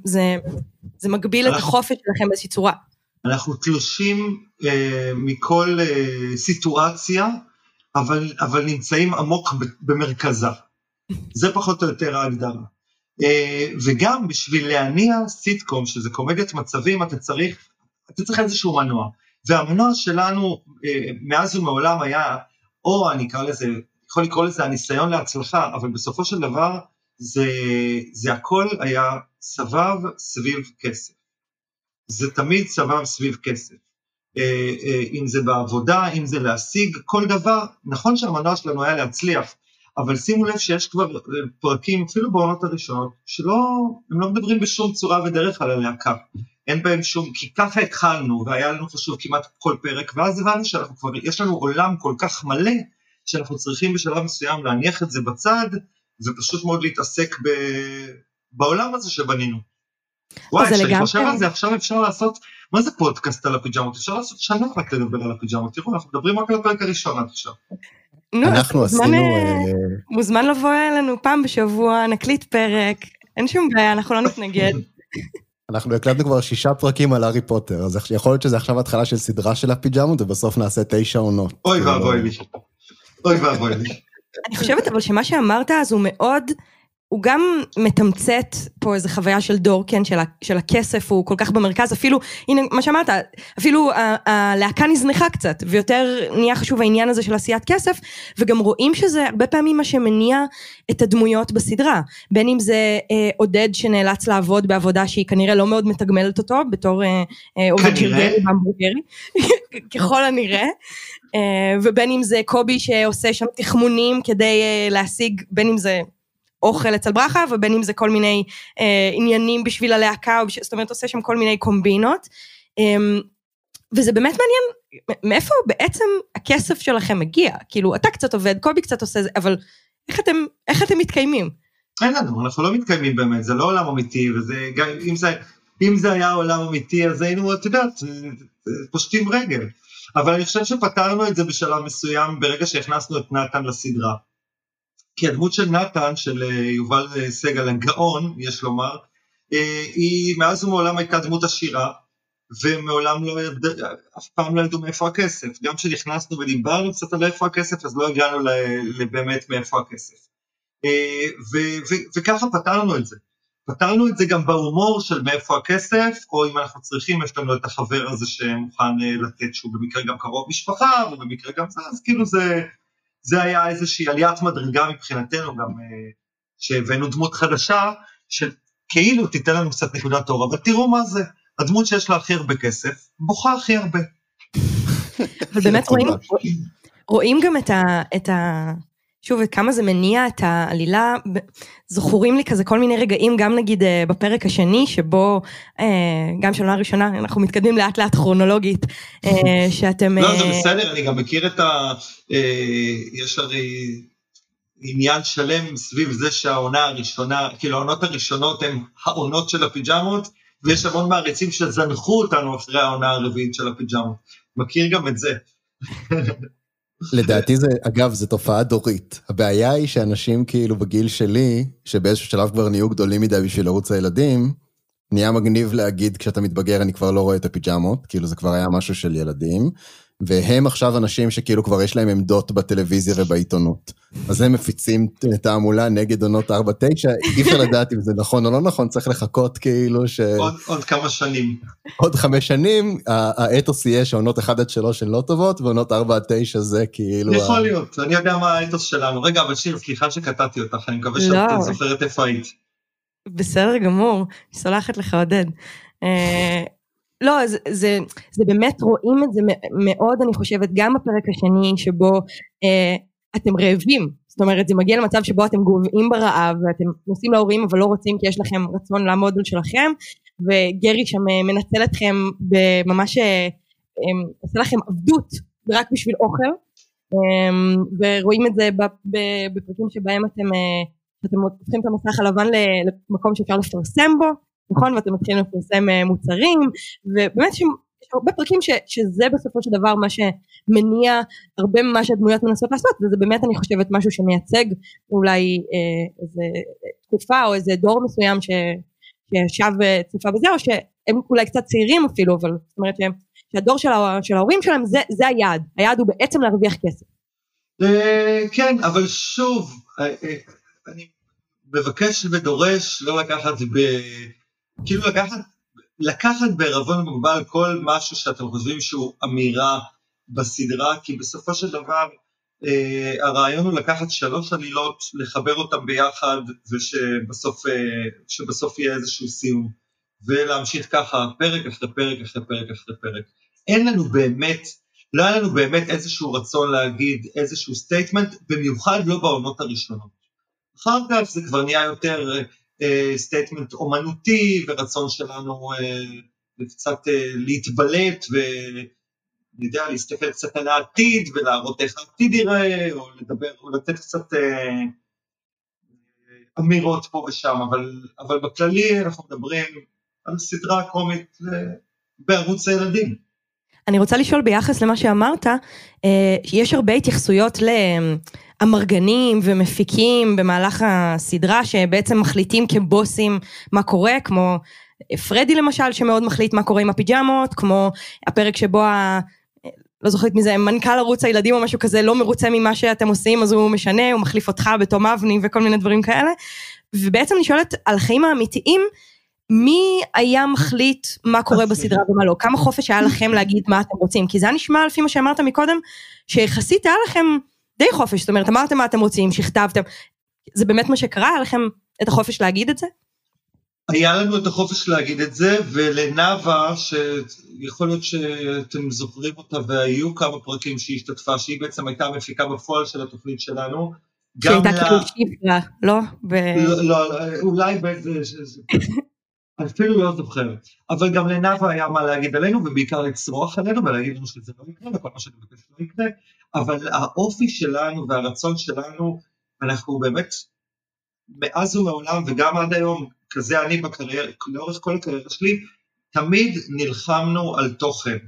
זה מגביל את החופש שלכם באיזושהי צורה. אנחנו תלושים מכל סיטואציה, אבל נמצאים עמוק במרכזה. זה פחות או יותר ההגדרה. וגם בשביל להניע סיטקום, שזה קומדיית מצבים, אתה צריך איזשהו מנוע. והמנוע שלנו, מאז ומעולם היה, או אני יכול לקרוא לזה הניסיון להצלחה, אבל בסופו של דבר, זה הכל היה סבב סביב כסף. זה תמיד סבב סביב כסף. אם זה בעבודה, אם זה להשיג, כל דבר, נכון שהמנוע שלנו היה להצליח, אבל שימו לב שיש כבר פרקים, אפילו בעונות הראשונות, הם לא מדברים בשום צורה ודרך על הלהקה, אין בהם שום, כי ככה התחלנו, והיה לנו חשוב כמעט כל פרק, ואז הבנו שאנחנו כבר, יש לנו עולם כל כך מלא, שאנחנו צריכים בשלב מסוים להניח את זה בצד, ופשוט מאוד להתעסק בעולם הזה שבנינו. וואי, כשאני חושב על זה, עכשיו אפשר לעשות, מה זה פודקאסט על הפיג'מות? אפשר לעשות שנה רק לדבר על הפיג'מות, תראו, אנחנו מדברים רק על הפרק הראשון עד עכשיו. אנחנו עשינו... מוזמן לבוא אלינו פעם בשבוע, נקליט פרק, אין שום בעיה, אנחנו לא נתנגד. אנחנו הקלטנו כבר 6 פרקים על הארי פוטר, אז יכול להיות שזה עכשיו התחלה של סדרה של הפיג'מות, ובסוף נעשה 9 עונות. אוי ואבוי לי. אוי ואבוי לי. אני חושבת אבל שמה שאמרת אז הוא מאוד... הוא גם מתמצת פה איזו חוויה של דור, כן, של הכסף, הוא כל כך במרכז, אפילו, הנה, מה שאמרת, אפילו הלהקה נזנחה קצת, ויותר נהיה חשוב העניין הזה של עשיית כסף, וגם רואים שזה הרבה פעמים מה שמניע את הדמויות בסדרה, בין אם זה עודד שנאלץ לעבוד בעבודה שהיא כנראה לא מאוד מתגמלת אותו, בתור עובד שירגרי בהמבורגרי, ככל הנראה, ובין אם זה קובי שעושה שם תחמונים כדי להשיג, בין אם זה אוכל אצל ברכה, ובין אם זה כל מיני עניינים בשביל הלהקה, זאת אומרת, עושה שם כל מיני קומבינות, וזה באמת מעניין, מאיפה בעצם הכסף שלכם מגיע? כאילו, אתה קצת עובד, קובי קצת עושה זה, אבל איך אתם מתקיימים? אין לנו, אנחנו לא מתקיימים באמת, זה לא עולם אמיתי, וזה, אם זה היה עולם אמיתי, אז היינו, את יודעת, פושטים רגל. אבל אני חושב שפתרנו את זה בשלב מסוים, ברגע שהכנסנו את נתן לסדרה. כי הדמות של נתן, של יובל סגל, הגאון, יש לומר, היא מאז ומעולם הייתה דמות עשירה, ומעולם לא ידע, אף פעם לא ידעו מאיפה הכסף. גם כשנכנסנו ודיברנו קצת על איפה הכסף, אז לא הגענו באמת מאיפה הכסף. וככה פתרנו את זה. פתרנו את זה גם בהומור של מאיפה הכסף, או אם אנחנו צריכים, יש לנו את החבר הזה שמוכן לתת, שהוא במקרה גם קרוב משפחה, ובמקרה גם זה, אז כאילו זה היה איזושהי עליית מדרגה מבחינתנו, גם שהבאנו דמות חדשה, שכאילו תיתן לנו קצת נקודת אור, אבל תראו מה זה, הדמות שיש לה הכי הרבה כסף, בוכה הכי הרבה. אבל באמת רואים גם שוב, כמה זה מניע את העלילה, זכורים לי כזה כל מיני רגעים, גם נגיד בפרק השני, שבו, גם שנה הראשונה, אנחנו מתקדמים לאט לאט כרונולוגית, שאתם... לא, זה בסדר, אני גם מכיר את יש הרי עניין שלם סביב זה שהעונה הראשונה, כאילו העונות הראשונות הן העונות של הפיג'מות, ויש המון מעריצים שזנחו אותנו אחרי העונה הרביעית של הפיג'מות. מכיר גם את זה. לדעתי זה, אגב, זה תופעה דורית. הבעיה היא שאנשים כאילו בגיל שלי, שבאיזשהו שלב כבר נהיו גדולים מדי בשביל ערוץ הילדים, נהיה מגניב להגיד כשאתה מתבגר אני כבר לא רואה את הפיג'מות, כאילו זה כבר היה משהו של ילדים, והם עכשיו אנשים שכאילו כבר יש להם עמדות בטלוויזיה ובעיתונות. אז הם מפיצים תעמולה נגד עונות 4-9, אי אפשר לדעת אם זה נכון או לא נכון, צריך לחכות כאילו עוד כמה שנים. עוד 5 שנים, האתוס יהיה שעונות 1-3 הן לא טובות, ועונות 4-9 זה כאילו... יכול להיות, אני יודע מה האתוס שלנו. רגע, אבל שיר, סליחה שקטעתי אותך, אני מקווה שאת זוכרת איפה היית. בסדר גמור, אני סולחת לך עודד. לא, זה באמת רואים את זה מאוד, אני חושבת, גם בפרק השני שבו אתם רעבים, זאת אומרת, זה מגיע למצב שבו אתם גובעים ברעב, ואתם נוסעים להורים אבל לא רוצים כי יש לכם רצון לעמוד על שלכם, וגרי שם מנצל אתכם בממש, עושה לכם עבדות רק בשביל אוכל, ורואים את זה בפרקים שבהם אתם הופכים את המסך הלבן למקום שאפשר לפרסם בו, נכון, ואתם מתחילים לפרסם מוצרים, ובאמת יש הרבה פרקים שזה בסופו של דבר מה שמניע הרבה ממה שהדמויות מנסות לעשות, וזה באמת אני חושבת משהו שמייצג אולי איזה תקופה או איזה דור מסוים שישב צופה בזה, או שהם אולי קצת צעירים אפילו, אבל זאת אומרת שהדור של ההורים שלהם זה היעד, היעד הוא בעצם להרוויח כסף. כן, אבל שוב, אני מבקש ודורש לא לקחת כאילו לקחת בערבון מוגבל כל משהו שאתם חושבים שהוא אמירה בסדרה, כי בסופו של דבר הרעיון הוא לקחת 3 עלילות, לחבר אותם ביחד, ושבסוף יהיה איזשהו סיום, ולהמשיך ככה פרק אחרי פרק אחרי פרק אחרי פרק. אין לנו באמת, לא היה לנו באמת איזשהו רצון להגיד איזשהו סטייטמנט, במיוחד לא בעונות הראשונות. אחר כך זה כבר נהיה יותר סטייטמנט אומנותי, ורצון שלנו קצת להתבלט, ואני יודע, להסתכל קצת על העתיד, ולהראות איך העתיד ייראה, או לדבר, או לתת קצת אמירות פה ושם, אבל בכללי אנחנו מדברים על סדרה קומית בערוץ הילדים. אני רוצה לשאול ביחס למה שאמרת, יש הרבה התייחסויות לאמרגנים ומפיקים במהלך הסדרה, שבעצם מחליטים כבוסים מה קורה, כמו פרדי למשל, שמאוד מחליט מה קורה עם הפיג'מות, כמו הפרק שבו לא זוכרת מזה, מנכ"ל ערוץ הילדים או משהו כזה, לא מרוצה ממה שאתם עושים, אז הוא משנה, הוא מחליף אותך בתום אבני וכל מיני דברים כאלה, ובעצם אני שואלת על החיים האמיתיים, מי היה מחליט מה קורה בסדרה ומה לא? כמה חופש היה לכם להגיד מה אתם רוצים? כי זה נשמע לפי מה שאמרת מקודם, שיחסית היה לכם די חופש, זאת אומרת, אמרתם מה אתם רוצים, שכתבתם, זה באמת מה שקרה? היה לכם את החופש להגיד את זה? היה לנו את החופש להגיד את זה, ולנאווה, שיכול להיות שאתם זוכרים אותה, והיו כמה פרקים שהיא השתתפה, שהיא בעצם הייתה המפיקה בפועל של התוכנית שלנו. שהייתה כאילו שיפרה, לא? לא, אולי באיזה... אפילו לא זוכר, אבל גם לנאווה היה מה להגיד עלינו, ובעיקר לצרוח עלינו, ולהגיד לנו שזה לא יקרה, וכל מה שאני מבקש לא יקרה, אבל האופי שלנו והרצון שלנו, אנחנו באמת, מאז ומעולם, וגם עד היום, כזה אני בקריירה, לאורך כל הקריירה שלי, תמיד נלחמנו על תוכן.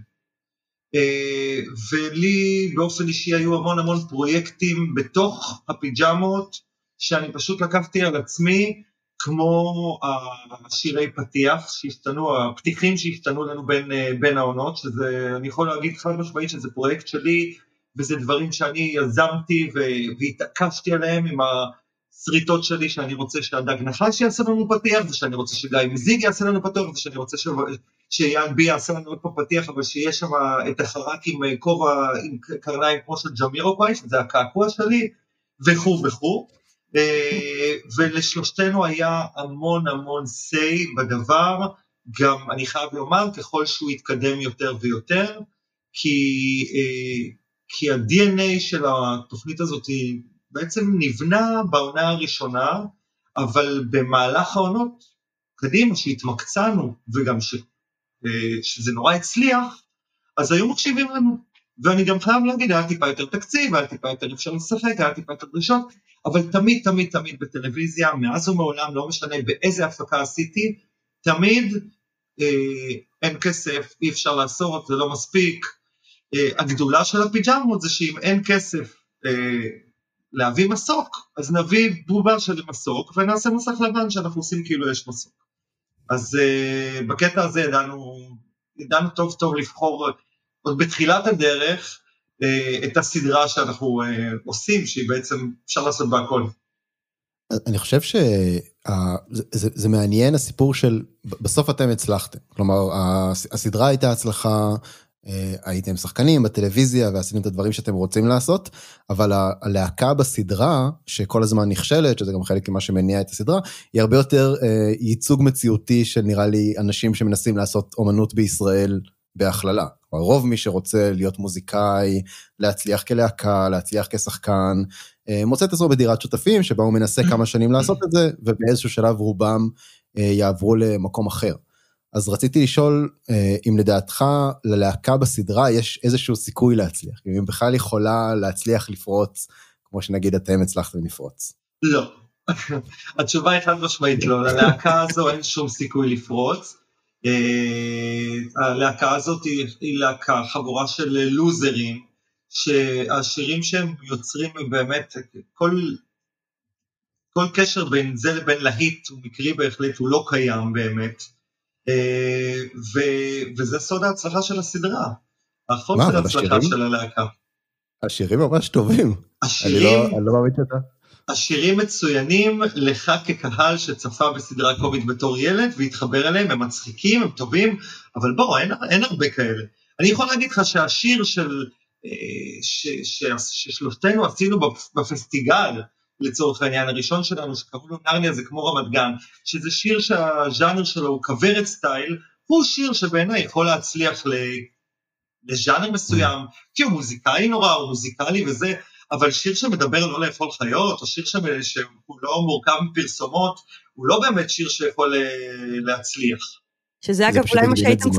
ולי באופן אישי היו המון פרויקטים בתוך הפיג'מות, שאני פשוט לקחתי על עצמי, כמו השירי פתיח שהשתנו, הפתיחים שהשתנו לנו בין העונות, שזה, אני יכול להגיד חד משמעית שזה פרויקט שלי, וזה דברים שאני יזמתי והתעקשתי עליהם עם הסריטות שלי, שאני רוצה שהדג נחש יעשה לנו פתיח, ושאני רוצה שגיא מזיג יעשה לנו פתיח, ושאני רוצה שיאן בי יעשה לנו עוד פה פתיח, אבל שיש שם את החרק עם כובע, עם קרניים כמו של ג'מירוקוואי, שזה הקעקוע שלי, וכו'. ולשלושתנו היה המון סי בדבר, גם אני חייב לומר ככל שהוא יתקדם יותר ויותר, כי ה-DNA של התוכנית הזאת בעצם נבנה בעונה הראשונה, אבל במהלך העונות קדימה שהתמקצענו וגם שזה נורא הצליח, אז היו מקשיבים לנו. ואני גם חייב להגיד, היה טיפה יותר תקציב, היה טיפה יותר אפשר לשחק, היה טיפה יותר דרישות, אבל תמיד בטלוויזיה, מאז ומעולם, לא משנה באיזה הפקה עשיתי, תמיד אין כסף, אי אפשר לעשות, זה לא מספיק. הגדולה של הפיג'מות זה שאם אין כסף להביא מסוק, אז נביא בובה של מסוק, ונעשה מסך לבן שאנחנו עושים כאילו יש מסוק. אז בקטע הזה ידענו טוב לבחור, עוד בתחילת הדרך, את הסדרה שאנחנו עושים, שהיא בעצם אפשר לעשות בהכל. אני חושב שזה מעניין הסיפור של, בסוף אתם הצלחתם, כלומר, הסדרה הייתה הצלחה, הייתם שחקנים בטלוויזיה, ועשיתם את הדברים שאתם רוצים לעשות, אבל הלהקה בסדרה, שכל הזמן נכשלת, שזה גם חלק ממה שמניע את הסדרה, היא הרבה יותר ייצוג מציאותי של נראה לי אנשים שמנסים לעשות אומנות בישראל בהכללה. רוב מי שרוצה להיות מוזיקאי, להצליח כלהקה, להצליח כשחקן, מוצא את עצמו בדירת שותפים, שבה הוא מנסה כמה שנים לעשות את זה, ובאיזשהו שלב רובם יעברו למקום אחר. אז רציתי לשאול, אם לדעתך ללהקה בסדרה יש איזשהו סיכוי להצליח, אם בכלל יכולה להצליח לפרוץ, כמו שנגיד אתם הצלחתם לפרוץ. לא. התשובה היא חד משמעית לא, ללהקה הזו אין שום סיכוי לפרוץ, הלהקה הזאת היא להקה, חבורה של לוזרים, שהשירים שהם יוצרים באמת, כל קשר בין זה לבין להיט, הוא מקרי בהחלט, הוא לא קיים באמת, וזה סוד ההצלחה של הסדרה, החוד של ההצלחה של הלהקה. השירים ממש טובים, אני לא מאמין שאתה. השירים מצוינים לך כקהל שצפה בסדרה קומית בתור ילד, והתחבר אליהם, הם מצחיקים, הם טובים, אבל בוא, אין הרבה כאלה. אני יכול להגיד לך שהשיר ששלושתנו עשינו בפסטיגל, לצורך העניין הראשון שלנו, שקראו לו נרניה, זה כמו רמת גן, שזה שיר שהז'אנר שלו הוא כברת סטייל, הוא שיר שבעיניי יכול להצליח לז'אנר מסוים, כי הוא מוזיקאי נורא, הוא מוזיקלי וזה, אבל שיר שמדבר לא לאכול חיות, או שיר שהוא לא מורכב מפרסומות, הוא לא באמת שיר שיכול להצליח. שזה אגב אולי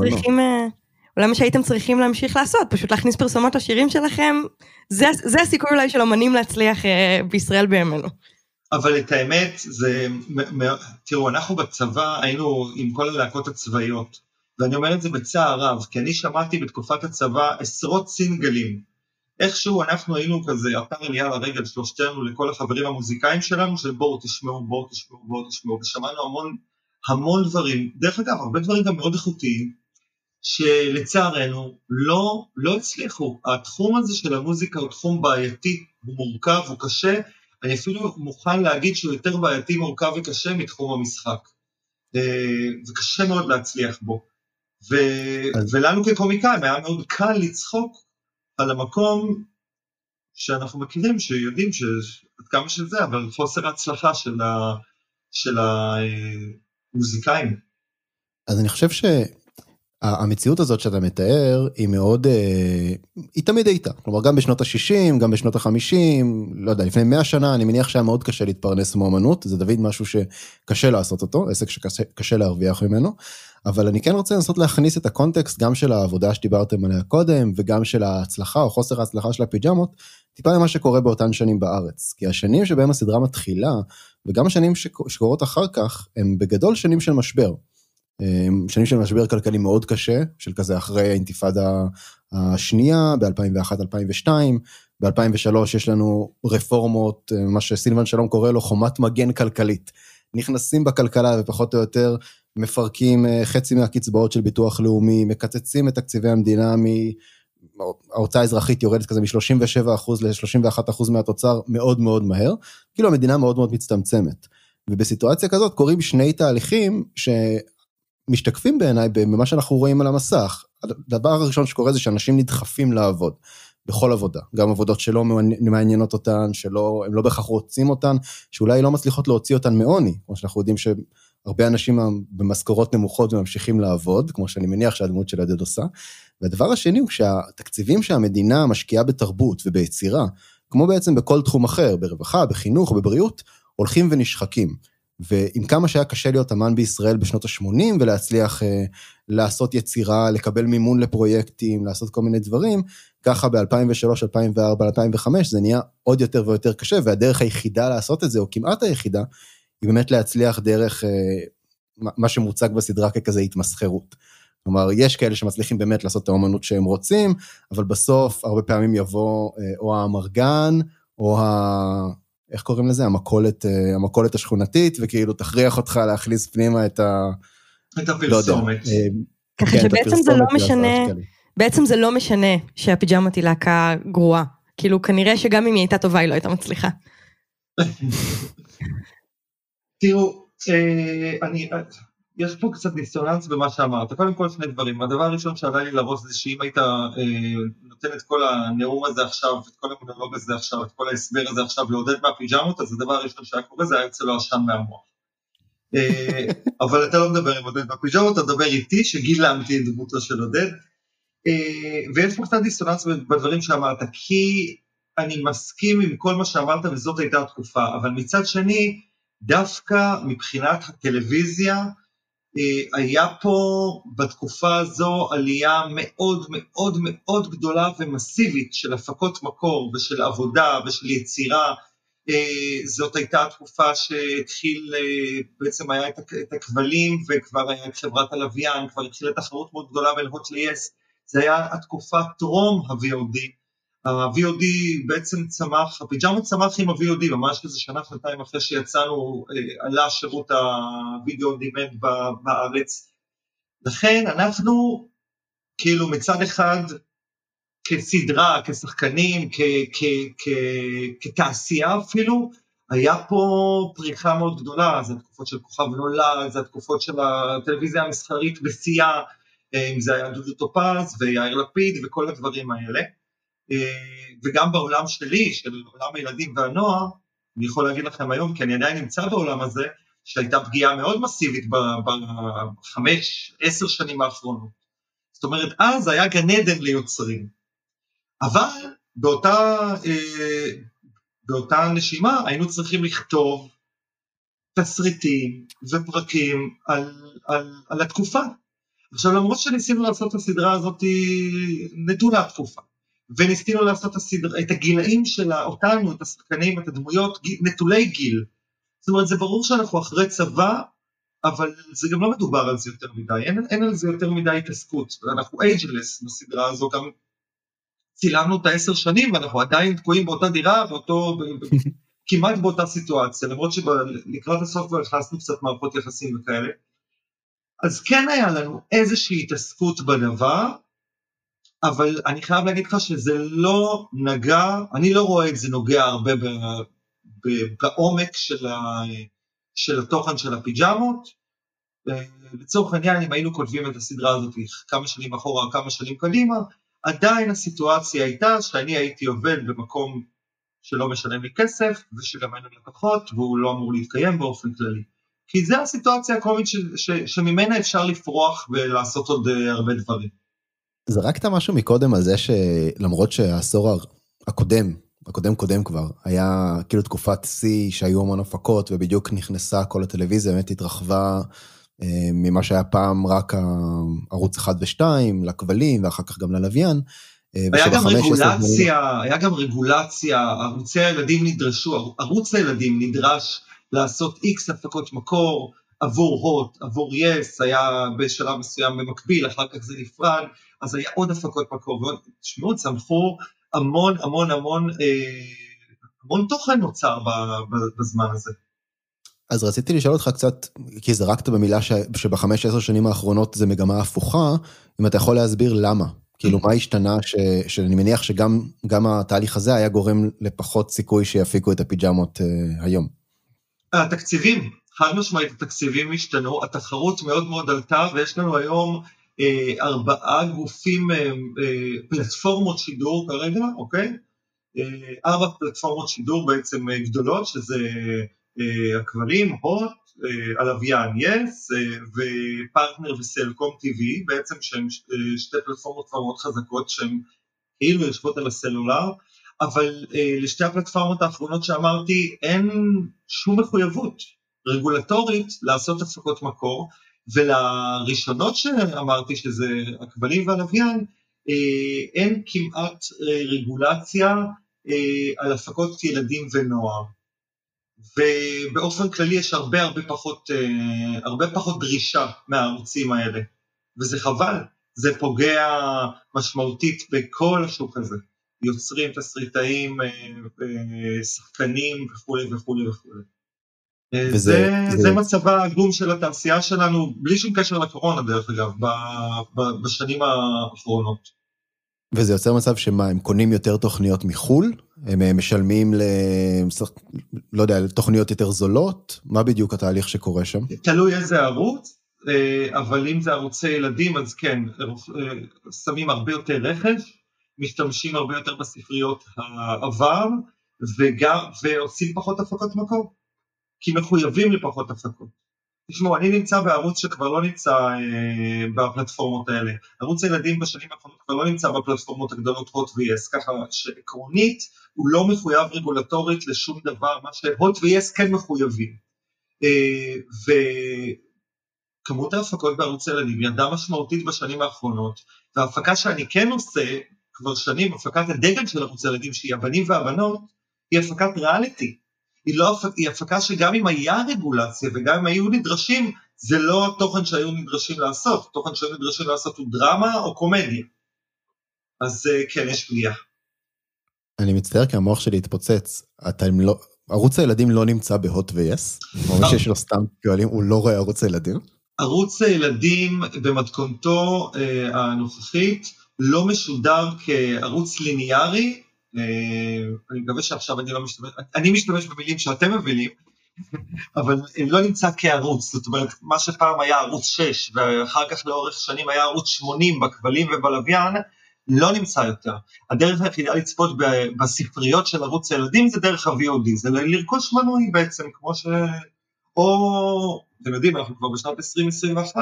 מה שהייתם צריכים להמשיך לעשות, פשוט להכניס פרסומות לשירים שלכם, זה הסיכוי אולי של אמנים להצליח בישראל בימינו. אבל את האמת, תראו, אנחנו בצבא היינו עם כל הלהקות הצבאיות, ואני אומר את זה בצער רב, כי אני שמעתי בתקופת הצבא עשרות סינגלים, איכשהו אנחנו היינו כזה, אתר עלייה לרגל שלושתנו לכל החברים המוזיקאים שלנו, של בואו תשמעו, ושמענו המון דברים, דרך אגב, הרבה דברים גם מאוד איכותיים, שלצערנו לא הצליחו. התחום הזה של המוזיקה הוא תחום בעייתי, הוא מורכב, הוא קשה, אני אפילו מוכן להגיד שהוא יותר בעייתי, מורכב וקשה מתחום המשחק. וקשה מאוד להצליח בו. ולנו כקומיקאים היה מאוד קל לצחוק על המקום שאנחנו מכירים, שיודעים עד כמה של זה, אבל חוסר ההצלחה של המוזיקאים. אז אני חושב שהמציאות הזאת שאתה מתאר היא מאוד, היא תמיד הייתה. כלומר, גם בשנות ה-60, גם בשנות ה-50, לא יודע, לפני 100 שנה, אני מניח שהיה מאוד קשה להתפרנס מאמנות, זה דוד משהו שקשה לעשות אותו, עסק שקשה להרוויח ממנו, אבל אני כן רוצה לנסות להכניס את הקונטקסט גם של העבודה שדיברתם עליה קודם, וגם של ההצלחה או חוסר ההצלחה של הפיג'מות, טיפה למה שקורה באותן שנים בארץ. כי השנים שבהם הסדרה מתחילה, וגם השנים שקורות אחר כך, הם בגדול שנים של משבר. שנים של משבר כלכלי מאוד קשה, של כזה אחרי האינתיפאדה השנייה, ב-2001-2002, ב-2003 יש לנו רפורמות, מה שסילבן שלום קורא לו חומת מגן כלכלית. נכנסים בכלכלה ופחות או יותר מפרקים חצי מהקצבאות של ביטוח לאומי, מקצצים את תקציבי המדינה, ההוצאה האזרחית יורדת כזה מ-37% ל-31% מהתוצר מאוד מאוד מהר, כאילו המדינה מאוד מאוד מצטמצמת. ובסיטואציה כזאת קורים שני תהליכים שמשתקפים בעיניי במה שאנחנו רואים על המסך. הדבר הראשון שקורה זה שאנשים נדחפים לעבוד, בכל עבודה, גם עבודות שלא מעניינות אותן, הם לא בכך רוצים אותן, שאולי לא מצליחות להוציא אותן מעוני, כמו שאנחנו יודעים שהרבה אנשים במשכורות נמוכות וממשיכים לעבוד, כמו שאני מניח שהדמות של הדד עושה, והדבר השני הוא שהתקציבים שהמדינה משקיעה בתרבות וביצירה, כמו בעצם בכל תחום אחר, ברווחה, בחינוך, בבריאות, הולכים ונשחקים, ועם כמה שהיה קשה להיות אמן בישראל בשנות ה-80, ולהצליח לעשות יצירה, לקבל מימון לפרויקטים, לעשות כל מיני דברים, ככה ב-2003, 2004, 2005, זה נהיה עוד יותר ויותר קשה, והדרך היחידה לעשות את זה, או כמעט היחידה, היא באמת להצליח דרך מה שמוצג בסדרה ככזה התמסחרות. כלומר, יש כאלה שמצליחים באמת לעשות את האומנות שהם רוצים, אבל בסוף הרבה פעמים יבוא או האמרגן, או איך קוראים לזה? המכולת השכונתית, וכאילו תכריח אותך להכניס פנימה את הפרסומת. ככה שבעצם זה לא משנה, בעצם זה לא משנה שהפיג'מה היא להקה גרועה. כאילו כנראה שגם אם היא הייתה טובה, היא לא הייתה מצליחה. תראו, יש פה קצת דיסוננס במה שאמרת. קודם כל שני דברים. הדבר הראשון שעלה לי לראש זה שאם היית נותן את כל הנאום הזה עכשיו, את כל המונולוג הזה עכשיו, את כל ההסבר הזה עכשיו לעודד מהפיג'מות, אז הדבר הראשון שהיה קורה זה היה יוצא לו עשן מהמוח. אבל אתה לא מדבר עם עודד מהפיג'מות, אתה מדבר איתי שגילמתי את דמותו של עודד. ויש פה קצת דיסוננס בדברים שאמרת, כי אני מסכים עם כל מה שאמרת וזאת הייתה התקופה, אבל מצד שני, דווקא מבחינת הטלוויזיה, היה פה בתקופה הזו עלייה מאוד מאוד מאוד גדולה ומסיבית של הפקות מקור ושל עבודה ושל יצירה. זאת הייתה התקופה שהתחיל, בעצם היה את הכבלים וכבר היה את חברת הלוויין, כבר התחילה תחרות מאוד גדולה בין הוט ליס, זה היה התקופה טרום ה-VOD, ה-VOD בעצם צמח, הפיג'מות צמח עם ה-VOD, ממש כזה שנה, שנתיים אחרי שיצאנו, עלה שירות הווידאו דימנט בארץ. לכן אנחנו, כאילו מצד אחד, כסדרה, כשחקנים, כתעשייה אפילו, היה פה פריחה מאוד גדולה, זה התקופות של כוכב נולד, זה התקופות של הטלוויזיה המסחרית בשיאה, אם זה היה דודו טופז ויאיר לפיד וכל הדברים האלה. וגם בעולם שלי, של עולם הילדים והנוער, אני יכול להגיד לכם היום, כי אני עדיין נמצא בעולם הזה, שהייתה פגיעה מאוד מסיבית ב5-10 שנים האחרונות. זאת אומרת, אז היה גן עדן ליוצרים. אבל באותה נשימה היינו צריכים לכתוב תסריטים ופרקים על התקופה. עכשיו, למרות שניסינו לעשות את הסדרה הזאת נטולה תקופה, וניסינו לעשות את הגילאים שלה, אותנו, את השחקנים, את הדמויות, נטולי גיל. זאת אומרת, זה ברור שאנחנו אחרי צבא, אבל זה גם לא מדובר על זה יותר מדי, אין על זה יותר מדי התעסקות, אנחנו אייג'לס בסדרה הזו, גם צילמנו את 10 שנים, ואנחנו עדיין תקועים באותה דירה, כמעט באותה סיטואציה, למרות שלקראת הסוף כבר הכנסנו קצת מערכות יחסים וכאלה, אז כן היה לנו איזושהי התעסקות בדבר, אבל אני חייב להגיד לך שזה לא נגע, אני לא רואה את זה נוגע הרבה בעומק של התוכן של הפיג'מות. לצורך העניין, אם היינו כותבים את הסדרה הזאת כמה שנים אחורה, כמה שנים קדימה, עדיין הסיטואציה הייתה שאני הייתי עובד במקום שלא משלם לי כסף, ושגם אין לי לקוחות, והוא לא אמור להתקיים באופן כללי. כי זה הסיטואציה הקומית שממנה אפשר לפרוח ולעשות עוד הרבה דברים. זרקת משהו מקודם על זה שלמרות שהעשור הקודם כבר, היה כאילו תקופת C שהיו המון הפקות, ובדיוק נכנסה כל הטלוויזיה, באמת התרחבה ממה שהיה פעם רק ערוץ 1 ו-2, לכבלים, ואחר כך גם ללוויין. היה גם רגולציה, ערוץ הילדים נדרש לעשות X הפקות מקור, עבור הוט, עבור יס, היה בשלב מסוים במקביל, אחר כך זה נפרד, אז היה עוד הפקות מקור, ושמעו, צמחו המון תוכן נוצר בזמן הזה. אז רציתי לשאול אותך קצת, כי זרקת במילה שב5-10 שנים האחרונות זה מגמה הפוכה, אם אתה יכול להסביר למה, כאילו מה השתנה, שאני מניח שגם התהליך הזה היה גורם לפחות סיכוי שיפיקו את הפיג'מות היום. התקציבים, חד משמעית, התקציבים השתנו, התחרות מאוד מאוד עלתה, ויש לנו היום 4 גופים, פלטפורמות שידור כרגע, אוקיי? 4 פלטפורמות שידור בעצם גדולות, שזה הכבלים, הוט, הלוויין, יס, ופרטנר וסלקום TV, בעצם שהן 2 פלטפורמות כבר מאוד חזקות, שהן כאילו יושבות על הסלולר, אבל לשתי הפלטפורמות האחרונות שאמרתי, אין שום מחויבות רגולטורית לעשות הפקות מקור, ולראשונות שאמרתי שזה הכבלים והלוויין, אין כמעט רגולציה על הפקות ילדים ונוער. ובאופן כללי יש הרבה פחות דרישה מהערוצים האלה, וזה חבל, זה פוגע משמעותית בכל השוק הזה. יוצרים, תסריטאים, שחקנים וכו' וכו' וכו'. זה מצבה העגום של התעשייה שלנו, בלי שום קשר לקורונה דרך אגב, בשנים האחרונות. וזה יוצר מצב שמה, הם קונים יותר תוכניות מחול? הם משלמים לא יודע, תוכניות יותר זולות? מה בדיוק התהליך שקורה שם? תלוי איזה ערוץ, אבל אם זה ערוצי ילדים, אז כן, שמים הרבה יותר רכש, משתמשים הרבה יותר בספריות העבר, ועושים פחות הפקות מקור, כי מחויבים לפחות הפקות. תשמעו, אני נמצא בערוץ שכבר לא נמצא בפלטפורמות האלה. ערוץ הילדים בשנים האחרונות כבר לא נמצא בפלטפורמות הגדולות הוט ויס, ככה שעקרונית הוא לא מחויב רגולטורית לשום דבר, מה שהוט ויס כן מחויבים. וכמות ההפקות בערוץ הילדים ירדה משמעותית בשנים האחרונות, וההפקה שאני כן עושה כבר שנים, הפקת הדגל של ערוץ הילדים, שהיא הבנים והבנות, היא הפקת ריאליטי. היא הפקה שגם אם היה רגולציה וגם אם היו נדרשים, זה לא התוכן שהיו נדרשים לעשות, התוכן שהיו נדרשים לעשות הוא דרמה או קומדיה. אז כן, יש פגיעה. אני מצטער כי המוח שלי התפוצץ, ערוץ הילדים לא נמצא בהוט ויס, ממש שיש לו סתם פועלים, הוא לא רואה ערוץ הילדים? ערוץ הילדים במתכונתו הנוכחית לא משודר כערוץ ליניארי, אני מקווה שעכשיו אני משתמש במילים שאתם מבינים, אבל לא נמצא כערוץ, זאת אומרת, מה שפעם היה ערוץ 6, ואחר כך לאורך שנים היה ערוץ 80 בכבלים ובלוויין, לא נמצא יותר. הדרך היחידה לצפות בספריות של ערוץ הילדים זה דרך ה-VOD, זה לרכוש מנוי בעצם, כמו ש... או, אתם יודעים, אנחנו כבר בשנת 2021,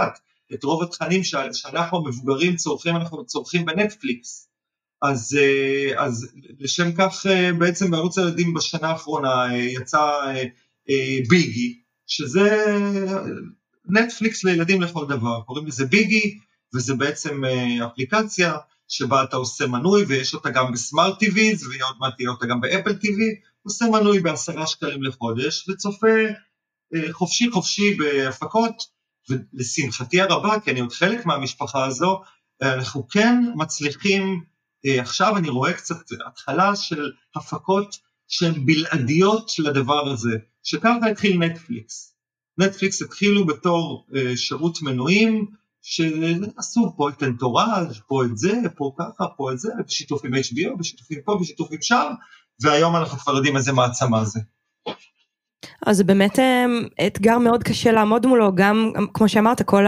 את רוב התכנים שאנחנו מבוגרים צורכים, אנחנו צורכים בנטפליקס. אז לשם כך בעצם בערוץ הילדים בשנה האחרונה יצא ביגי, שזה נטפליקס לילדים לכל דבר, קוראים לזה ביגי, וזה בעצם אפליקציה שבה אתה עושה מנוי, ויש אותה גם בסמארט טיוויז, ועוד מעט תהיה אותה גם באפל טיווי, עושה מנוי ב10 שקלים לחודש, וצופה חופשי בהפקות, ולשמחתי הרבה, כי אני עוד חלק מהמשפחה הזו, אנחנו כן מצליחים, עכשיו אני רואה קצת התחלה של הפקות שהן בלעדיות לדבר הזה, שככה התחיל נטפליקס. נטפליקס התחילו בתור שירות מנויים, שעשו פה את אנטוראז', פה את זה, פה ככה, פה את זה, בשיתוף עם HBO, בשיתופים פה, בשיתופים שם, והיום אנחנו כבר יודעים איזה מעצמה זה. אז זה באמת אתגר מאוד קשה לעמוד מולו, גם כמו שאמרת, כל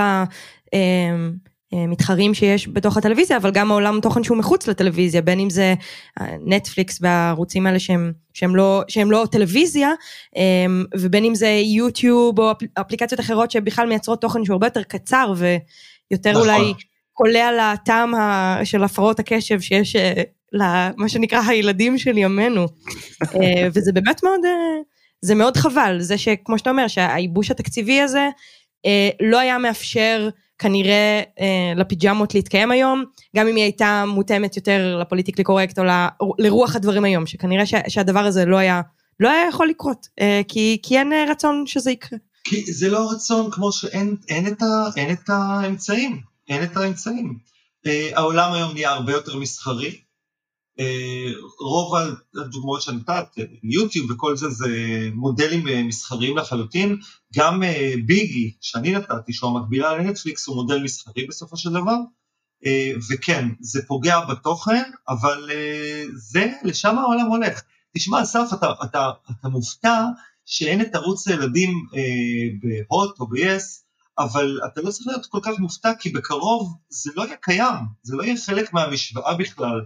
המתחרים שיש בתוך הטלוויזיה, אבל גם העולם תוכן שהוא מחוץ לטלוויזיה, בין אם זה נטפליקס והערוצים האלה שהם לא טלוויזיה, ובין אם זה יוטיוב או אפליקציות אחרות שבכלל מייצרות תוכן שהוא הרבה יותר קצר, ויותר אולי קולע לטעם של הפרעות הקשב שיש למה שנקרא הילדים של ימינו, וזה באמת מאוד... זה מאוד חבל, זה שכמו שאתה אומר, שהייבוש התקציבי הזה לא היה מאפשר כנראה לפיג'מות להתקיים היום, גם אם היא הייתה מותאמת יותר לפוליטיקלי קורקט, או לרוח הדברים היום, שכנראה שהדבר הזה לא היה יכול לקרות, כי אין רצון שזה יקרה. כי זה לא רצון כמו שאין את האמצעים, אין את האמצעים. העולם היום נהיה הרבה יותר מסחרי, רוב הדוגמאות שנתת, יוטיוב וכל זה, זה מודלים מסחריים לחלוטין, גם ביגי, שאני נתתי, שהוא המקבילה לנטפליקס, הוא מודל מסחרי בסופו של דבר, וכן, זה פוגע בתוכן, אבל זה, לשם העולם הולך. תשמע, אסף, אתה מופתע שאין את ערוץ הילדים בהוט או ב-yes, אבל אתה לא צריך להיות כל כך מופתע, כי בקרוב זה לא יהיה קיים, זה לא יהיה חלק מהמשוואה בכלל,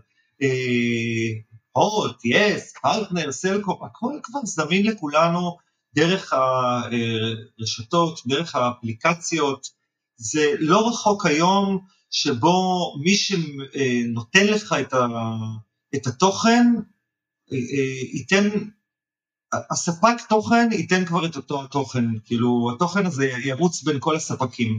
הוט, יס, פרטנר, סלקום, הכל כבר זמין לכולנו דרך הרשתות, דרך האפליקציות. זה לא רחוק היום שבו מי שנותן לך את התוכן, ייתן, הספק תוכן ייתן כבר את אותו התוכן, כאילו התוכן הזה ירוץ בין כל הספקים.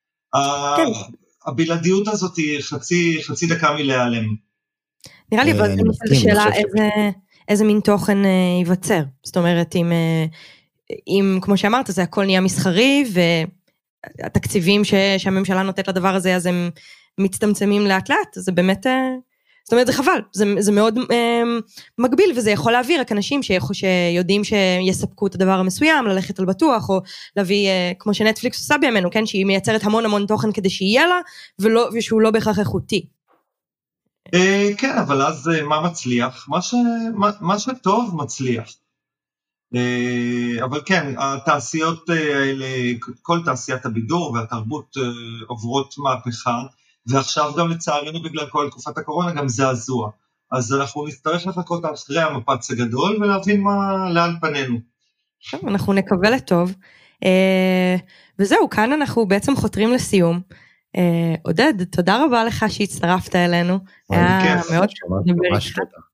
הבלעדיות הזאת היא חצי דקה מלהיעלם. נראה לי, אבל זו שאלה איזה מין תוכן ייווצר. זאת אומרת, אם, כמו שאמרת, זה הכל נהיה מסחרי, והתקציבים שהממשלה נותנת לדבר הזה, אז הם מצטמצמים לאט לאט, זה באמת, זאת אומרת, זה חבל, זה מאוד מגביל, וזה יכול להעביר רק אנשים שיודעים שיספקו את הדבר המסוים, ללכת על בטוח, או להביא, כמו שנטפליקס עושה בימינו, כן, שהיא מייצרת המון תוכן כדי שיהיה לה, ושהוא לא בהכרח איכותי. כן, אבל אז מה מצליח? מה שטוב מצליח. אבל כן, התעשיות האלה, כל תעשיית הבידור והתרבות עוברות מהפכה, ועכשיו גם לצערנו בגלל כל תקופת הקורונה גם זעזוע. אז אנחנו נצטרך לחכות אחרי המפץ הגדול ולהבין לאן פנינו. אנחנו נקווה לטוב. וזהו, כאן אנחנו בעצם חותרים לסיום. עודד, תודה רבה לך שהצטרפת אלינו, היה מאוד לדבר איתך,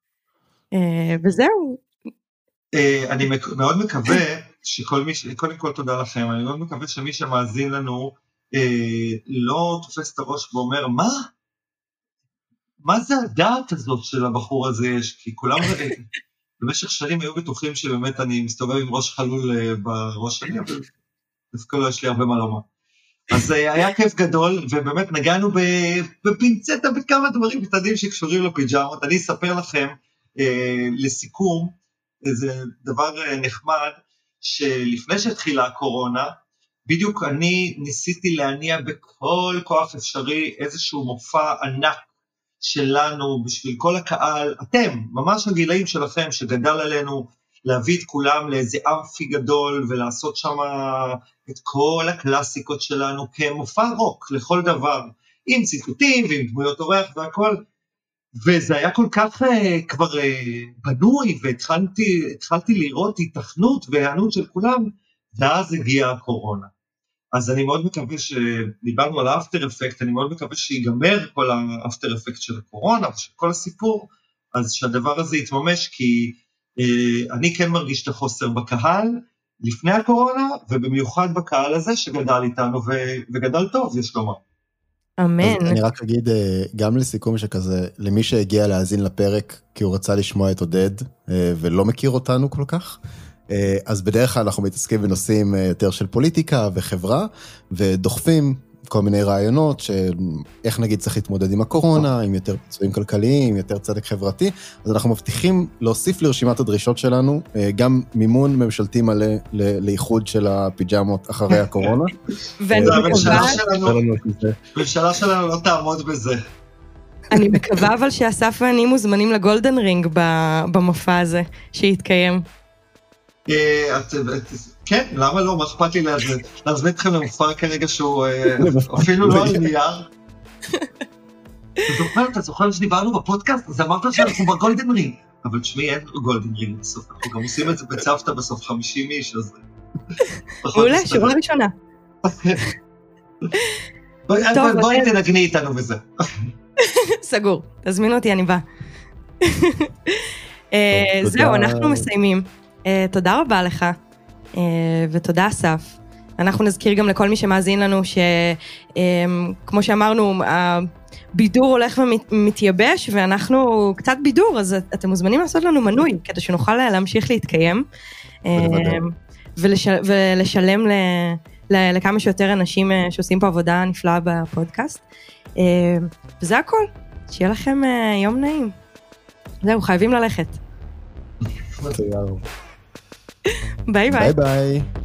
וזהו. אני מאוד מקווה קודם כל תודה לכם, אני מאוד מקווה שמי שמאזין לנו לא תופס את הראש ואומר, מה זה הדעת הזאת של הבחור הזה יש, כי כולם במשך שנים היו בטוחים שבאמת אני מסתובב עם ראש חלול בראש שלי, אבל דווקא לא יש לי הרבה מה לומר. אז היה כיף גדול, ובאמת נגענו בפינצטה בכמה דברים קטנים שקשורים לפיג'מות. אני אספר לכם לסיכום, איזה דבר נחמד, שלפני שהתחילה הקורונה, בדיוק אני ניסיתי להניע בכל כוח אפשרי איזשהו מופע ענק שלנו בשביל כל הקהל, אתם, ממש הגילאים שלכם שגדל עלינו, להביא את כולם לאיזה אמפי גדול ולעשות שם את כל הקלאסיקות שלנו כמופע רוק לכל דבר, עם ציטוטים ועם דמויות אורח והכל, וזה היה כל כך כבר בנוי, והתחלתי לראות התכנות והיענות של כולם, ואז הגיעה הקורונה. אז אני מאוד מקווה שדיברנו על האפטר אפקט, אני מאוד מקווה שיגמר כל האפטר אפקט של הקורונה, ושל כל הסיפור, אז שהדבר הזה יתממש, כי אני כן מרגיש את החוסר בקהל, לפני הקורונה, ובמיוחד בקהל הזה שגדל איתנו, וגדל טוב, יש לומר. אמן. אני רק אגיד, גם לסיכום שכזה, למי שהגיע להאזין לפרק, כי הוא רצה לשמוע את עודד, ולא מכיר אותנו כל כך, אז בדרך כלל אנחנו מתעסקים בנושאים יותר של פוליטיקה וחברה, ודוחפים כל מיני רעיונות, שאיך נגיד צריך להתמודד עם הקורונה, עם יותר פיצויים כלכליים, עם יותר צדק חברתי, אז אנחנו מבטיחים להוסיף לרשימת הדרישות שלנו, גם מימון ממשלתי מלא לאיחוד של הפיג'מות אחרי הקורונה. הממשלה שלנו לא תעמוד בזה. אני מקווה אבל שאסף ואני מוזמנים לגולדן רינג במופע הזה שיתקיים. כן, למה לא? מה אכפת לי להזמין אתכם למופע כרגע שהוא אפילו לא על נייר? אתה זוכר שדיברנו בפודקאסט? אז אמרת שאנחנו בגולדן רינג. אבל תשמעי, אין גולדן רינג בסוף. אנחנו גם עושים את זה בצוותא בסוף 50 איש, אז... מעולה, שורה ראשונה. בואי תנגני איתנו בזה. סגור, תזמין אותי, אני בא. זהו, אנחנו מסיימים. תודה רבה לך, ותודה אסף. אנחנו נזכיר גם לכל מי שמאזין לנו שכמו שאמרנו, הבידור הולך ומתייבש, ואנחנו קצת בידור, אז אתם מוזמנים לעשות לנו מנוי, כדי שנוכל להמשיך להתקיים, ולשלם לכמה שיותר אנשים שעושים פה עבודה נפלאה בפודקאסט. וזה הכל, שיהיה לכם יום נעים. זהו, חייבים ללכת. תודה רבה. ביי ביי. ביי ביי.